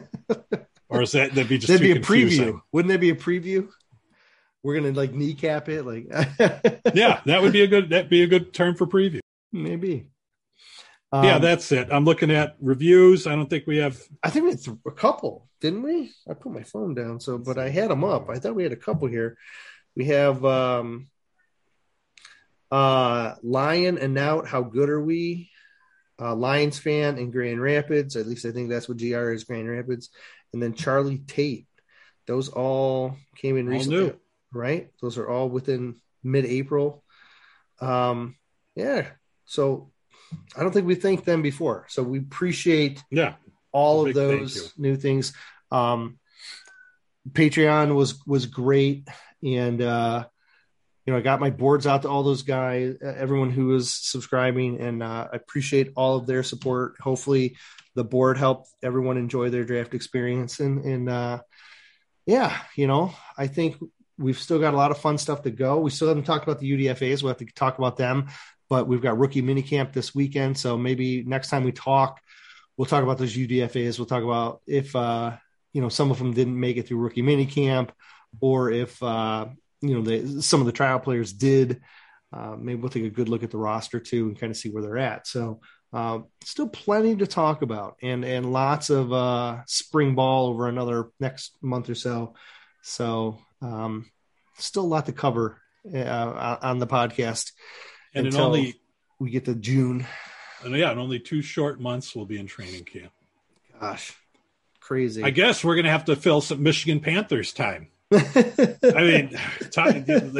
[SPEAKER 1] or is that that'd be just
[SPEAKER 2] that'd
[SPEAKER 1] too
[SPEAKER 2] be a
[SPEAKER 1] confusing?
[SPEAKER 2] Preview? Wouldn't that be a preview? We're going to like kneecap it, like
[SPEAKER 1] yeah, that would be a good that'd be a good term for preview.
[SPEAKER 2] Maybe.
[SPEAKER 1] Um, yeah, that's it. I'm looking at reviews. I don't think we have.
[SPEAKER 2] I think we had th- a couple, didn't we? I put my phone down, so but I had them up. I thought we had a couple here. We have um, uh, Lion and Out. How good are we? Uh, Lions fan in Grand Rapids. At least I think that's what G R is, Grand Rapids. And then Charlie Tate. Those all came in
[SPEAKER 1] all
[SPEAKER 2] recently,
[SPEAKER 1] new.
[SPEAKER 2] Right? Those are all within mid-April. Um, yeah. So. I don't think we thanked them before. So we appreciate
[SPEAKER 1] yeah,
[SPEAKER 2] all of those new things. Um, Patreon was, was great. And, uh, you know, I got my boards out to all those guys, everyone who was subscribing, and uh, I appreciate all of their support. Hopefully the board helped everyone enjoy their draft experience. And, and uh, yeah, you know, I think we've still got a lot of fun stuff to go. We still haven't talked about the U D F As. We'll have to talk about them. But we've got rookie minicamp this weekend, so maybe next time we talk, we'll talk about those U D F As. We'll talk about if uh, you know some of them didn't make it through rookie minicamp, or if uh, you know they, some of the trial players did. Uh, maybe we'll take a good look at the roster too and kind of see where they're at. So uh, still plenty to talk about, and and lots of uh, spring ball over another next month or so. So um, still a lot to cover uh, on the podcast.
[SPEAKER 1] And in
[SPEAKER 2] Until
[SPEAKER 1] only
[SPEAKER 2] we get to June.
[SPEAKER 1] And yeah, in only two short months we'll be in training camp.
[SPEAKER 2] Gosh, crazy.
[SPEAKER 1] I guess we're going to have to fill some Michigan Panthers time. I mean, time, they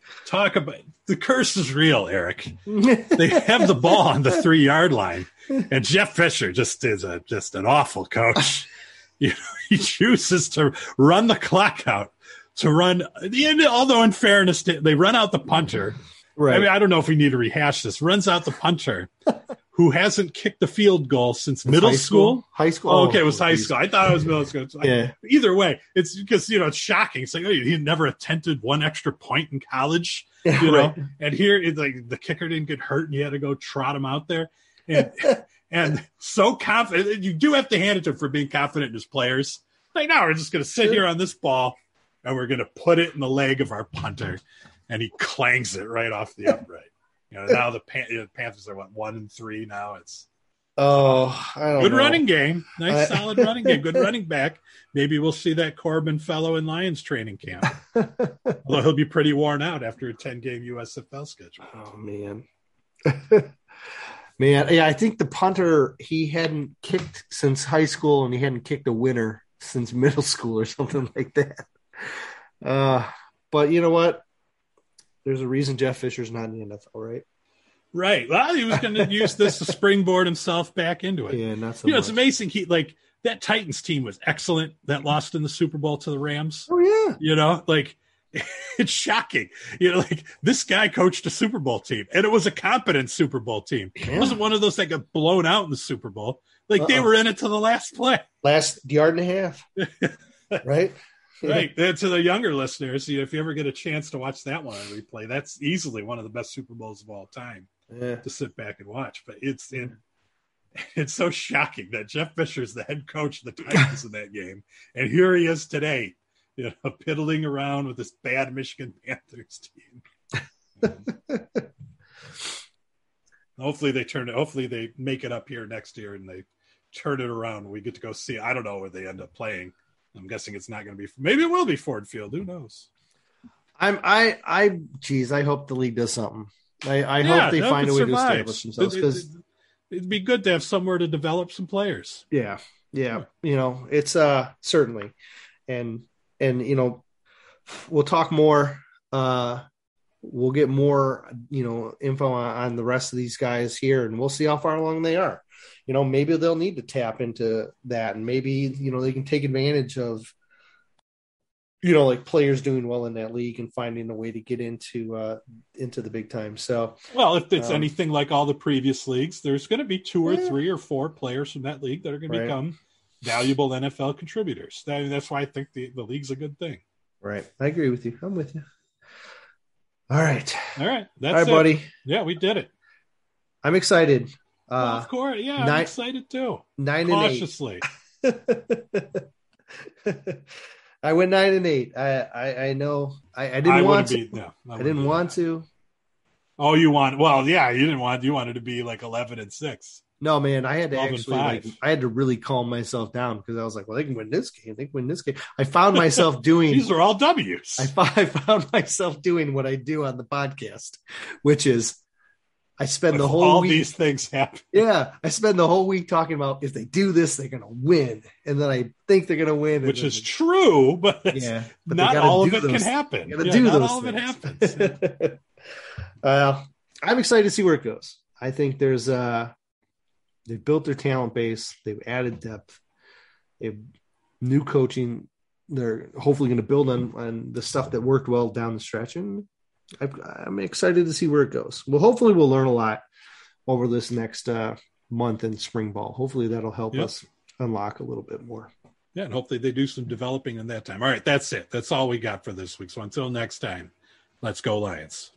[SPEAKER 1] talk about the curse is real, Eric. They have the ball on the three yard line, and Jeff Fisher just is a just an awful coach. You know, he chooses to run the clock out, to run. Although in fairness, they run out the punter. Right. I mean, I don't know if we need to rehash this. Runs out the punter, who hasn't kicked the field goal since it's middle
[SPEAKER 2] high
[SPEAKER 1] school.
[SPEAKER 2] school. High school.
[SPEAKER 1] Oh, okay, it was high school. I thought it was middle school. Like,
[SPEAKER 2] yeah.
[SPEAKER 1] Either way, it's because you know it's shocking. It's like, oh, he never attempted one extra point in college,
[SPEAKER 2] yeah,
[SPEAKER 1] you know.
[SPEAKER 2] Right.
[SPEAKER 1] And here, it's like the kicker didn't get hurt, and you had to go trot him out there, and and so confident. You do have to hand it to him for being confident in his players. Like, now we're just going to sit here on this ball, and we're going to put it in the leg of our punter, and he clangs it right off the upright. You know, now the, Pan- the Panthers are what one and three now. It's
[SPEAKER 2] oh, I don't
[SPEAKER 1] good
[SPEAKER 2] know.
[SPEAKER 1] running game, nice
[SPEAKER 2] I...
[SPEAKER 1] solid running game, good running back. Maybe we'll see that Corbin fellow in Lions training camp. Although he'll be pretty worn out after a ten game U S F L schedule.
[SPEAKER 2] Oh man, man, yeah, I think the punter he hadn't kicked since high school, and he hadn't kicked a winner since middle school or something like that. Uh, but you know what? There's a reason Jeff Fisher's not in the N F L, right?
[SPEAKER 1] Right. Well, he was going to use this to springboard himself back into it.
[SPEAKER 2] Yeah, not so
[SPEAKER 1] You know,
[SPEAKER 2] much.
[SPEAKER 1] it's amazing. He like that Titans team was excellent that lost in the Super Bowl to the Rams.
[SPEAKER 2] Oh yeah.
[SPEAKER 1] You know, like it's shocking. You know, like this guy coached a Super Bowl team, and it was a competent Super Bowl team.
[SPEAKER 2] Yeah.
[SPEAKER 1] It wasn't one of those that got blown out in the Super Bowl. Like Uh-oh. They were in it to the last play,
[SPEAKER 2] last yard and a half, right?
[SPEAKER 1] Right. And to the younger listeners, you know, if you ever get a chance to watch that one on replay, that's easily one of the best Super Bowls of all time
[SPEAKER 2] yeah.
[SPEAKER 1] to sit back and watch. But it's it, it's so shocking that Jeff Fisher's the head coach of the Titans in that game, and here he is today, you know, piddling around with this bad Michigan Panthers team. Hopefully they turn it. Hopefully they make it up here next year and they turn it around. We get to go see. I don't know where they end up playing. I'm guessing it's not going to be. Maybe it will be Ford Field. Who knows?
[SPEAKER 2] I'm. I. I. Geez. I hope the league does something. I. I
[SPEAKER 1] yeah,
[SPEAKER 2] hope they
[SPEAKER 1] hope
[SPEAKER 2] find a way
[SPEAKER 1] survives.
[SPEAKER 2] to establish themselves because
[SPEAKER 1] it, it, it'd be good to have somewhere to develop some players.
[SPEAKER 2] Yeah. Yeah. You know, it's uh certainly, and and you know, we'll talk more. Uh, we'll get more. You know, info on, on the rest of these guys here, and we'll see how far along they are. You know, maybe they'll need to tap into that, and maybe, you know, they can take advantage of, you know, like players doing well in that league and finding a way to get into uh, into the big time. So,
[SPEAKER 1] well, if it's
[SPEAKER 2] um,
[SPEAKER 1] anything like all the previous leagues, there's going to be two or
[SPEAKER 2] yeah.
[SPEAKER 1] three or four players from that league that are going to
[SPEAKER 2] right.
[SPEAKER 1] become valuable N F L contributors. That, that's why I think the, the league's a good thing.
[SPEAKER 2] Right. I agree with you. I'm with you. All right.
[SPEAKER 1] All right. That's
[SPEAKER 2] all right,
[SPEAKER 1] it.
[SPEAKER 2] buddy.
[SPEAKER 1] Yeah, we did it.
[SPEAKER 2] I'm excited. Uh,
[SPEAKER 1] well, of course, yeah, nine, I'm excited too.
[SPEAKER 2] Nine
[SPEAKER 1] Cautiously.
[SPEAKER 2] and eight. I went nine and eight. I I, I know. I, I didn't
[SPEAKER 1] I
[SPEAKER 2] want to.
[SPEAKER 1] Be, no, I,
[SPEAKER 2] I didn't want that. to.
[SPEAKER 1] Oh, you want? Well, yeah, you didn't want. You wanted to be like eleven and six.
[SPEAKER 2] No, man, I had to actually. Like, I had to really calm myself down because I was like, "Well, they can win this game. They can win this game." I found myself doing.
[SPEAKER 1] These are all W's.
[SPEAKER 2] I, I found myself doing what I do on the podcast, which is. I spend the whole
[SPEAKER 1] all
[SPEAKER 2] week.
[SPEAKER 1] These things happen.
[SPEAKER 2] Yeah, I spend the whole week talking about if they do this, they're going to win, and then I think they're going to win,
[SPEAKER 1] which
[SPEAKER 2] then,
[SPEAKER 1] is true, but,
[SPEAKER 2] yeah,
[SPEAKER 1] but not all of it
[SPEAKER 2] those,
[SPEAKER 1] can happen.
[SPEAKER 2] Yeah,
[SPEAKER 1] do not
[SPEAKER 2] those
[SPEAKER 1] all
[SPEAKER 2] things.
[SPEAKER 1] of it happens.
[SPEAKER 2] uh, I'm excited to see where it goes. I think there's uh, they've built their talent base, they've added depth, they've new coaching. They're hopefully going to build on on the stuff that worked well down the stretch, and I'm excited to see where it goes. Well, hopefully we'll learn a lot over this next uh, month in spring ball. Hopefully that'll help yep. us unlock a little bit more.
[SPEAKER 1] Yeah, and hopefully they do some developing in that time. All right, that's it. That's all we got for this week. So until next time, let's go Lions.